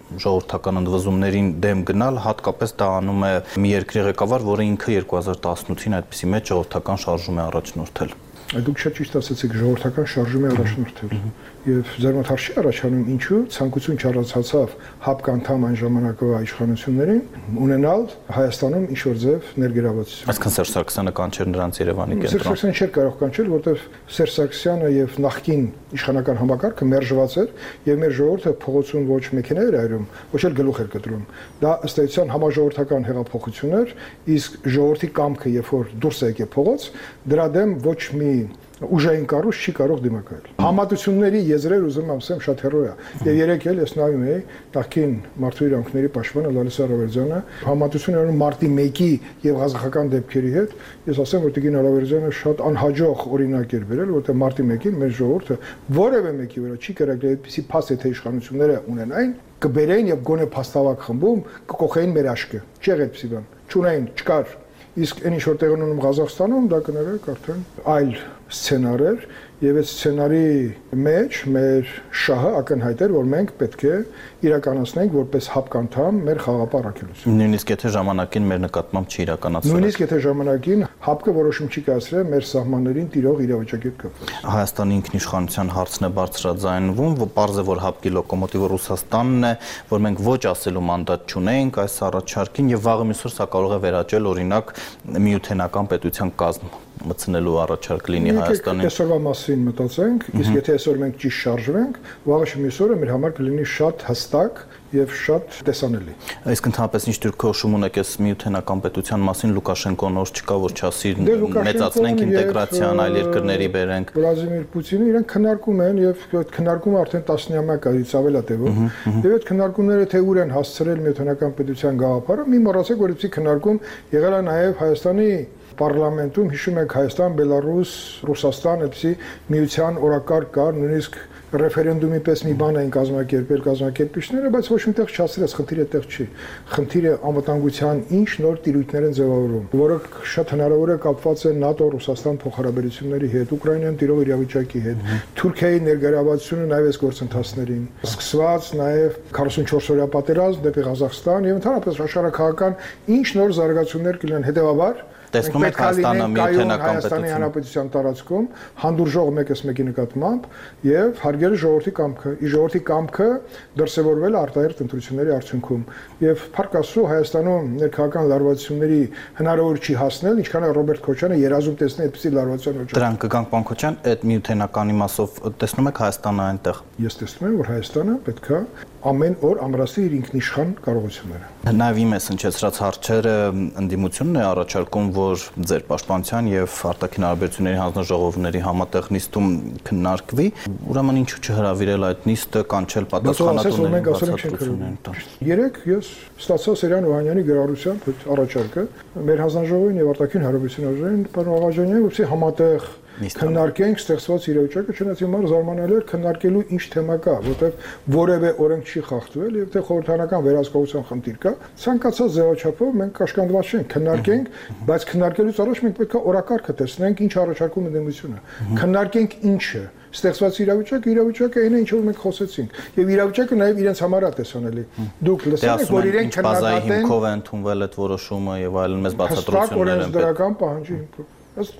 ժողովրդական ընդվզումներին դեմ գնալ, հատկապես դա անում է մի երկրի ղեկավար, որը ինքը երկու հազար տասնութին այդպիսի մեջ ժողովրդական շարժում է առաջնորդել։ Դուք շատ ճիշտ ասացիք, ժողովրդական շարժում է առաջնորդել։ Եվ ձեր մոտ հարց չի առաջանում, ինչու ցանկություն չառաջացավ ՀԱՊԿ անդամ այն ժամանակվա իշխանություններին ունենալ Հայաստանում ինչ-որ ձև ներգրավվածություն։ Այսինքն Սերժ Սարգսյանը կանչեր նրանց Երևանի կենտրոն։ Սերժ Սարգսյանը չէր կարող կանչել, որովհետև Սերժ Սարգսյանը եւ նախկին իշխանական համակարգը մերժված էր եւ մեր ժողովուրդը փողոցում ոչ մեքենա էր այրում, ոչ էլ գլուխ էր կտրում։ Դա ըստ էության համաժողովրդական հեղափոխություն էր, իսկ ժողովրդի կամքը, երբ որ դուրս է եկել փողոց, դրա դեմ ոչ մի ուժային կառույց չի կարող դիմակայել։ Համատությունների եզրեր ուզում եմ ասեմ շատ հեռու է։ Եվ երեք էլ ես նայում էի նախկին մարդու իրավունքների պաշտպանը Լալիս Արավերդյանը համատություն ունենում մարտի մեկի եւ ղազախական դեպքերի հետ։ Ես ասեմ, որ Տիկին Արավերդյանը շատ անհաջող օրինակ էր բերել, որտեղ մարտի մեկին մեր ժողովուրդը որևէ մեկի վրա չի կրակել այդպիսի փաստ, եթե իշխանությունները ունենային, կբերեին եւ գոնե փաստավակ խմբում կկոխեին մեր աշկը։ Չի եղել այդպիսի բան։ Չունեին, չկար։ Իսկ այն ինչ որ տեղ ունենում Ղազախստանում, դա կներեք արդեն այլ սցենար էր եւ այդ սցենարի մեջ մեր շահը ակնհայտ էր, որ մենք պետք է իրականացնենք որպես ՀԱՊԿ անդամ մեր խաղապահ առաքելությունը։ Նույնիսկ եթե ժամանակին մեր նկատմամբ չի իրականացվել։ Նույնիսկ եթե ժամանակին ՀԱՊԿ-ը որոշում չի կայացրել մեր սահմաններին տիրող իրավիճակի հետ կապված։ Հայաստանի ինքնիշխանության հարցն է բարձրաձայնվում, պարզ է, որ ՀԱՊԿ-ի լոկոմոտիվը Ռուսաստանն է, որ մենք ոչ ասելու մանդատ չունենք այս առաջարկին եւ վաղը մյուսօր սա կարող է վերաճել օրինակ միութենական պետության կազմ մտցնելու առաջարկ լինի Հայաստանին։ Այսօրվա մասին մտածենք, իսկ եթե այսօր մենք ճիշտ շարժվենք, վաղը մյուս օրը մեր համար կլինի շատ հստակ եւ շատ տեսանելի։ Իսկ ընդհանրապես ինչ դուք հոշում ունեք այս միութենական պետության մասին, Լուկաշենկոն օր չկա, որ չասի մեծացնենք ինտեգրացիան, այլ երկրների բերենք։ Վլադիմիր Պուտինը իրենք քննարկում են եւ այդ քննարկումը արդեն տասնամյակ այից ավել է տևում։ Եվ այդ քննարկումները թե ուր են հասցրել միութենական պետության գաղափարը, մի մոռացեք, որ այդպիսի քննարկում եղել է նաեւ Հայաստանի պարլամենտում, հիշում եք Հայաստան, Բելարուս, Ռուսաստան, այդպիսի միության օրակարգ կար, նույնիսկ ռեֆերենդումի պես մի բան էին կազմակերպել կազմակերպիչները, բայց ոչ միտեղ չասրես, խնդիրը այդտեղ չի։ Խնդիրը անվտանգության ինչ նոր տիրույթներ են ձևավորվում, որը շատ հնարավոր է կապված են ՆԱՏՕ-Ռուսաստան փոխհարաբերությունների հետ, Ուկրաինայում տիրող իրավիճակի հետ, Թուրքիայի ներգրավվածությունը նաև այս գործընթացներին, սկսված նաև քառասունչորս օրյա պատերազմ դեպի Ղազախստան եւ ընդհանրապես աշխարհակահական ինչ նոր զարգացումներ կլինեն, հետեւաբար տեսնում եք Հայաստանը միութենական Հայաստանի Հանրապետության տարածքում հանդուրժող մեկս մեկի նկատմամբ եւ հարգել ժողովրդի կամքը։ Ի ժողովրդի կամքը դրսևորվել արտահերթ ընտրությունների արդյունքում եւ փառք Աստծո Հայաստանում ներքաղաքական լարվածությունների հնարավոր չի հասնել, ինչքան է Ռոբերտ Քոչյանը երազում տեսնել այդպիսի լարվածության օջախ։ Դրանք կգանք պարոն Քոչյան, այդ միութենականի մասով տեսնում եք Հայաստանը այնտեղ։ Ես տեսնում եմ, որ Հայաստանը պետքա ամեն օր ամրացնի իր ինքնիշխան կարողությունները։ Նաև իմ ես հնչեցրած հարցերը ընդդիմությունն է առաջարկում, որ ձեր պաշտպանության եւ արտաքին հարաբերությունների հանձնաժողովների համատեղ նիստում քննարկվի, ուրեմն ինչու չհրավիրել այդ նիստը, կանչել պատասխանատուներին բացատրություններ տալ։ Երեք ես ստացա Սերյան Օհանյանի գրառությամբ այդ առաջարկը մեր հանձնաժողովին եւ արտաքին հարաբերություններին պարոն Աղաջանյանը, որպեսզի համատեղ քննարկենք ստեղծված իրավիճակը, չնայած հիմա զարմանալի է քննարկելու ինչ թեմա կա, որտեղ որևէ օրենք չի խախտվել եւ թե խորհրդանական վերահսկողության խնդիր կա, ցանկացած ձևաչափով մենք կաշկանդված չենք, քննարկենք, բայց քննարկելուց առաջ մենք պետք է օրակարգը տեսնենք, ինչ առաջարկում է դեմությունը։ Քննարկենք ինչը, ստեղծված իրավիճակը, իրավիճակը այն է, ինչ որ մենք խոսեցինք, եւ իրավիճակը նաեւ իրենց համար է տեսանելի։ Դուք լսել եք, որ իրենք քննադատեն հիմքով է ընդունվել այդ որոշումը եւ այլն մեծ բացատրություններ են դրական պահանջի հիմքով։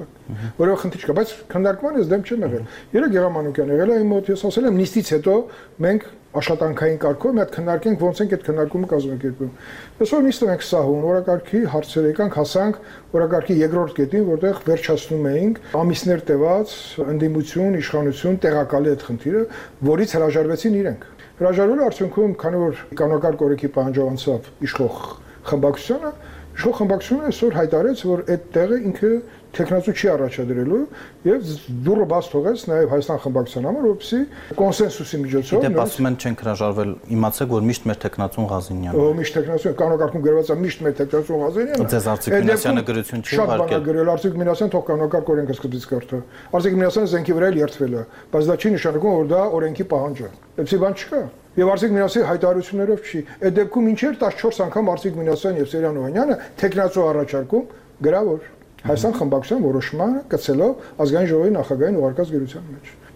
Որով խնդիր չկա, բայց քննարկման ես դեմ չեմ եղել։ Երեք Գերմանուկյան եղել է իմ մոտ, ես ասել եմ նիստից հետո մենք աշխատանքային կարգով մի հատ քննարկենք ոնց ենք այդ քննարկումը կազմակերպում։ Այսօր նիստը մենք սահուն օրակարգի հարցեր եկանք, հասանք օրակարգի երկրորդ կետին, որտեղ վերջացնում էինք ամիսներ տևած ընդդիմություն, իշխանություն տեղակալի այդ խնդիրը, որից հրաժարվեցին իրենք։ Հրաժարվելու արդյունքում, քանի որ կանոնակարգ օրենքի պահանջով անցավ իշխող խմբակցությունը, իշխող խմբակցությունը այսօր հայտարարեց, որ այդ տեղը ինքը տեխնացու չի առաջադրելու եւ դուրը բաց թողեց նաեւ Հայաստան խմբակցության համար, որպեսզի կոնսենսուսի միջոցով դե ասում են չենք հրաժարվել, իմացեք, որ միշտ մեր տեխնացուն Ղազինյանն է։ Ո միշտ տեխնացուն կանոնակարգում գրված է միշտ մեր տեխնացուն Ղազինյանն է։ Ձեզ Արծիք Մինասյանը գրություն չի ուղարկել։ Շատ բան գրել Արծիք Մինասյան թող կանոնակարգ օրենքը սկզբից կարդա։ Արծիք Մինասյանը զենքի վրա էլ երթվել է, բայց դա չի նշանակում, որ դա օրենքի պահանջ է։ Այդպիսի բան չկա։ Եվ Արծիք Մինասյանի հայտարարություններով չի։ Այդ դեպքում ինչեր տասնչորս անգամ Արծիք Մինասյանն եւ Սերյան Օհանյանը տեխնացու առաջարկում գրավոր Հայաստան խմբակցության որոշմանը կցելով ազգային ժողովի նախագահային ուղարկած գրության մեջ։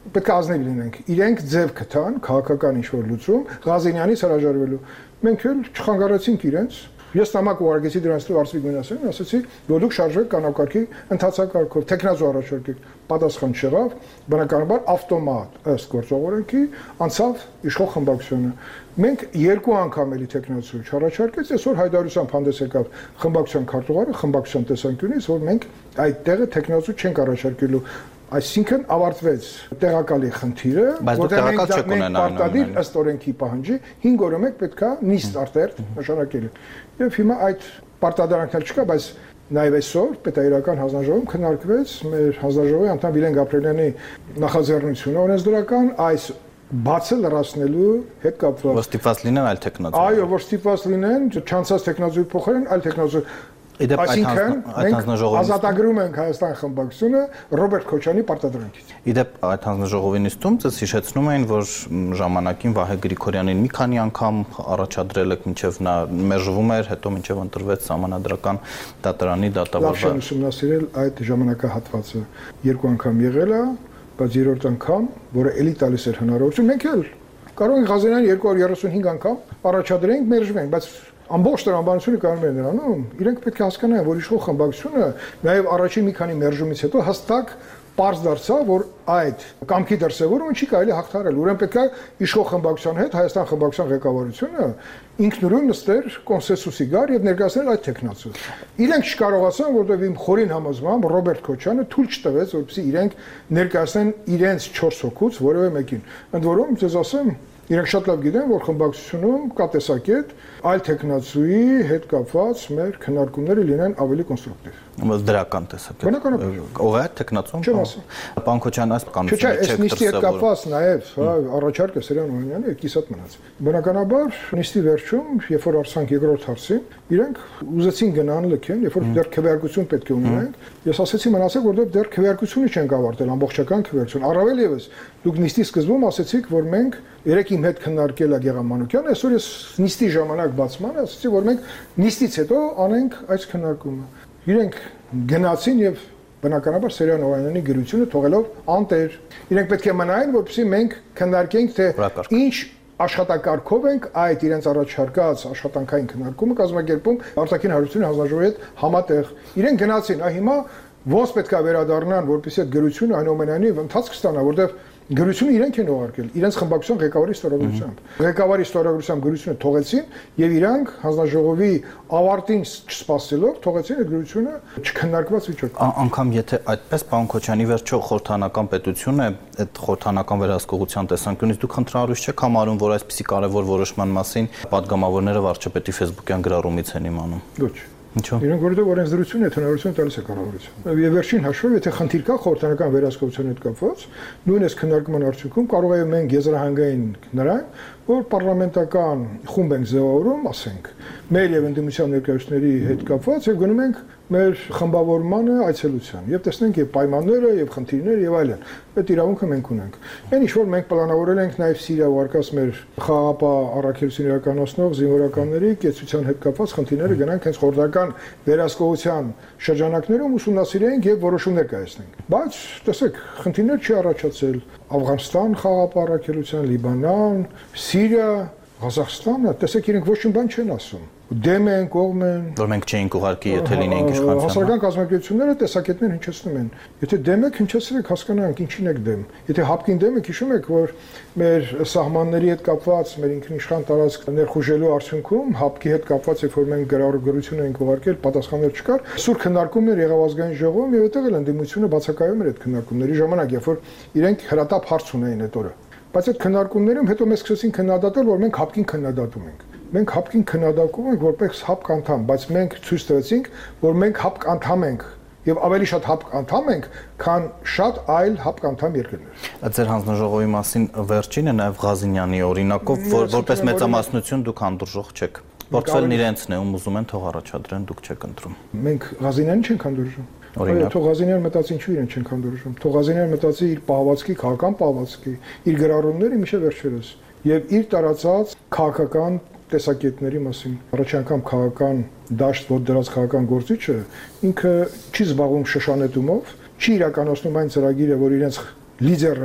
պետք է ազնիվ լինենք։ Իրենք ձև գտան քաղաքական ինչ-որ լուծում Ղազենյանից հրաժարվելու։ Մենք էլ չխանգարեցինք իրենց։ Ես նամակ ուղարկեցի դրանց դու Արսվիկ Մինասյանին, ասացի, որ դուք շարժվեք կանոնակարգի ընթացակարգով, տեխնազու առաջարկեք, պատասխան չեղավ, բնականաբար ավտոմատ ըստ գործողորենքի անցավ իշխող խմբակցությունը։ Մենք երկու անգամ էլի տեխնազու չառաջարկեց, այսօր հայտարարությամբ հանդես եկավ խմբակցության քարտուղարը, խմբակցության տեսանկյունից, որ մենք այդ տեղը տեխնազու չենք առաջարկելու։ Այսինքն ավարտվեց տեղակալի խնդիրը, որտեղ մենք մենք պարտադիր ըստ օրենքի պահանջի հինգ օրը մեկ պետքա նիստ արտեր նշանակել։ Եվ հիմա այդ պարտադրանքն չկա, բայց նաև այսօր պետայրական հանձնաժողովում քննարկվեց մեր հանձնաժողովի անդամ Վիլեն Գաբրելյանի նախաձեռնությունը օրենսդրական այս բացը լրացնելու հետ կապված։ Որ ստիպված լինեն այլ տեխնազու։ Այո, որ ստիպված լինեն չանցած տեխնազուի փոխարեն այլ տեխնազու։ Այսինքն մենք ազատագրում ենք Հայաստան խմբակցությունը Ռոբերտ Քոչյանի պարտադրանքից։ Իդեպ այդ հանձնաժողովի նիստում ցած հիշեցնում էին, որ ժամանակին Վահե Գրիգորյանին մի քանի անգամ առաջադրել եք, մինչև նա մերժվում էր, հետո մինչև ընտրվեց համանadrական դատարանի դատավորը։ Լավ շեն ուսումնասիրել այդ ժամանակահատվածը։ Երկու անգամ եղել է, բայց երրորդ անգամ, որը էլի տալիս էր հնարավորություն, մենք էլ կարող ենք Ղազենյան երկու հարյուր երեսունհինգ անգամ առաջադրենք, մերժվենք, բայց ամբողջ տրամաբանությունը կարող է նրանում, իրենք պետք է հասկանան, որ իշխող խմբակցությունը նաև առաջին մի քանի մերժումից հետո հստակ պարզ դարձավ, որ այդ կամքի դրսևորումը չի կարելի հաղթահարել։ Ուրեմն պետք է իշխող խմբակցության հետ Հայաստան խմբակցության ղեկավարությունը ինքնուրույն նստեր կոնսենսուսի գար եւ ներկայացնել այդ տեխնացու։ Իրենք չկարողացան, որովհետեւ իմ խորին համոզմամբ Ռոբերտ Քոչյանը թույլ չտվեց, որպեսզի իրենք ներկայացնեն իրենց չորս հոգուց որևէ մեկին։ Ընդ որում, ես ասեմ, իրենք շատ լավ գիտեն, որ խմբակցությունում կա տեսակետ այլ տեխնացուի հետ կապված մեր քննարկումները լինեն ավելի կոնստրուկտիվ։ Բայց դրական տեսակետ։ Բնականաբար։ Ով է տեխնացուն։ Չեմ ասում։ Պարոն Քոչյան, այս կանոնները չեք նիստի հետ կապված նաև, հա, առաջարկը Սերյան Օհանյանի կիսատ մնաց։ Բնականաբար նիստի վերջում, երբ որ արցանք երկրորդ հարցին, իրենք ուզեցին գնան լքեն, երբ որ դեռ քվեարկություն պետք է ունենանք, ես ասեցի մնացեք, որովհետև դեռ քվեարկությունը չենք ավարտել, ամբողջական քվեարկություն։ Առավել եւս դուք նիստի սկզբում ասեցիք, որ մենք երեք իմ հետ քննարկել է Գեգամ Մանուկյանը, այսօր ես նիստի ժամանակ բացման ասեցի, որ մենք նիստից հետո անենք այս քննարկումը։ Իրենք գնացին եւ բնականաբար Սերյան Օհանյանի գրությունը թողելով անտեր։ Իրենք պետք է մնային, որպեսզի մենք քննարկենք, թե ինչ աշխատակարգով ենք այդ իրենց առաջարկած աշխատանքային քննարկումը կազմակերպում արտաքին հարցությունների հանձնաժողովի հետ համատեղ։ Իրենք գնացին, այ հիմա ոնց պետք է վերադառնան, որպեսզի այդ գրությունը այնուամենայնիվ ընթացք ստանա, որտեղ գրությունը իրենք են ուղարկել, իրենց խմբակցության ղեկավարի ստորագրությամբ։ Ղեկավարի ստորագրությամբ գրությունը թողեցին եւ իրանք հանձնաժողովի ավարտին չսպասելով թողեցին այդ գրությունը չքննարկված վիճակում։ Անկամ եթե այդպես, պարոն Քոչյանի, վերջո խորհրդանական պետությունը այդ խորհրդանական վերահսկողության տեսանկյունից դուք խնդրահարույց չեք համարում, որ այսպիսի կարևոր որոշման մասին падգամավորները վարչապետի Facebook-յան գրառումից են իմանում։ Ոչ։ Ինչո՞։ Իրենք որովհետև օրենսդրությունը այդ հնարավորությունը տալիս է կառավարության։ Եվ վերջին հաշվով, եթե խնդիր կա խորհրդանական վերահսկողության հետ կապված, նույնիսկ քննարկման արդյունքում կարող է մենք եզրահանգային նրան, որ պարլամենտական խումբ ենք ձևավորում, ասենք, մեր եւ ընդդիմության ներկայացուցիչների հետ կապված եւ գնում ենք մեր խմբավորմանը այցելության եւ տեսնենք եւ պայմանները եւ խնդիրները եւ այլն։ Այդ իրավունքը մենք ունենք։ Այն ինչ որ մենք պլանավորել ենք նաեւ Սիրիա ուղարկած մեր խաղաղապահ առաքելություն իրականացնող զինվորականների կեցության հետ կապված խնդիրները գնանք հենց խորհրդական վերահսկողության շրջանակներում ուսումնասիրենք եւ որոշումներ կայացնենք։ Բայց տեսեք, խնդիրներ չի առաջացել Աֆղանստան խաղաղապահ առաքելության, Լիբանան, Սիրիա, Ղազախստանը, տեսեք իրենք ոչ մի բան չեն ասում։ Դեմ են, կողմ են։ Որ մենք չէինք ուղարկի, եթե լինեինք իշխանության։ Հասարակական կազմակերպությունները տեսակետներ հնչեցնում են։ Եթե դեմ եք, հնչեցրեք, հասկանանք ինչին եք դեմ։ Եթե հապկին դեմ եք, հիշում եք, որ մեր սահմանների հետ կապված, մեր ինքնիշխան տարածք ներխուժելու արդյունքում հապկի հետ կապված, երբ որ մենք գրառություն ենք ուղարկել, պատասխաններ չկար, սուր քննարկումներ եղավ ազգային ժողովում եւ այդտեղ էլ ընդդիմությունը բացակայում էր այդ քննարկումների ժամանակ, երբ որ իրենք հրատապ հարց ունեին այդ օրը։ Բայց այդ քննարկումներում հետո մեզ սկսեցին քննադատել, որ մենք հապկին քննադատում ենք։ Մենք հապկին քննադատում ենք որպես հապկ անդամ, բայց մենք ցույց տվեցինք, որ մենք հապկ անդամ ենք եւ ավելի շատ հապկ անդամ ենք, քան շատ այլ հապկ անդամ երկրներ։ Ձեր հանձնաժողովի մասին վերջինը նաեւ Ղազենյանի օրինակով, որ որպես մեծամասնություն դուք հանդուրժող չեք։ Պորտֆելն իրենցն է, ում ուզում են թող առաջադրեն, դուք չեք ընտրում։ Մենք Ղազենյանին չենք հանդուրժում։ Օրինակ, թող Ղազենյանը մտածի ինչու իրեն չենք հանդուրժում։ Թող Ղազենյանը մտածի իր պահվածքի, քաղաքական պահվածքի, իր գրառումների միշտ վերջերս եւ իր տարածած քաղաքական տեսակետների մասին։ Առաջ անգամ քաղաքական դաշտ, որ դրած քաղաքական գործիչը ինքը չի զբաղվում շշանետումով, չի իրականացնում այն ծրագիրը, որ իրենց լիդերը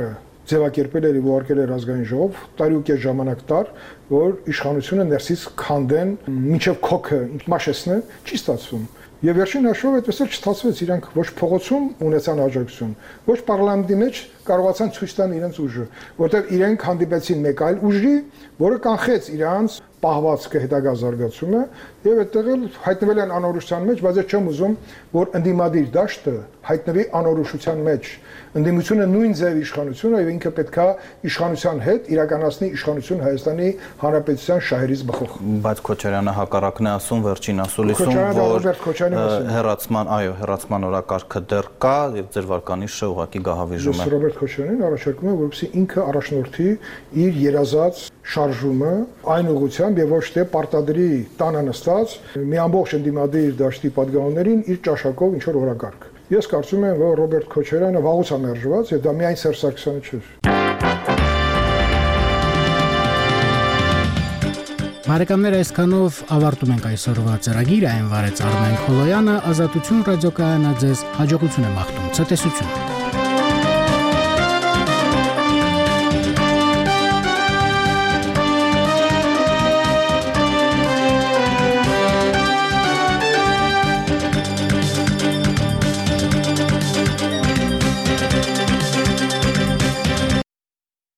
ձևակերպել էր ու արկել էր ազգային ժողով, տարի ու կես ժամանակ տար, որ իշխանությունը ներսից քանդեն, մինչև քոքը մաշեսնեն, չի ստացվում։ Եվ վերջին հաշվով այդպես էլ չստացվեց, իրանք ոչ փողոցում ունեցան աջակցություն, ոչ պարլամենտի մեջ կարողացան ցույց տան իրենց ուժը, որտեղ իրենք հանդիպեցին մեկ այլ ուժի, որը կանխեց իրանց պահվածքը հետագա զարգացումը եւ այդտեղ էլ հայտնվել են անորոշության մեջ, բայց ես չեմ ուզում, որ ընդդիմադիր դաշտը հայտնվի անորոշության մեջ։ Ընդդիմությունը նույն ձև իշխանությունը եւ ինքը պետքա իշխանության հետ իրականացնի իշխանություն Հայաստանի Հանրապետության շահերից բխող։ Բայց Քոչարյանը հակառակն է ասում վերջին ասուլիսում, որ հերացման, այո, հերացման օրակարգը դեռ կա եւ ձեր վարկանիշը ուղղակի գահավիժում է։ Ես Ռոբերտ Քոչարյանին առաջարկում եմ, որպեսզի ինքը առաջնորդի իր երազած շարժումը այն ուղղությամբ եւ ոչ թե պարտադրի տանը նստած մի ամբողջ ընդդիմադիր դաշտի падգամներին իր ճաշակով ինչ որ օրակարգ։ Ես կարծում եմ, որ Ռոբերտ Քոչարյանը վաղուց է մերժված եւ դա միայն Սերժ Սարգսյանը չէ։ Բարեկամներ, այսքանով ավարտում ենք այսօրվա ծրագիրը, այն վարեց Արմեն Խոլոյանը, Ազատություն ռադիոկայանը ձեզ հաջողություն եմ աղթում։ Ցտեսություն։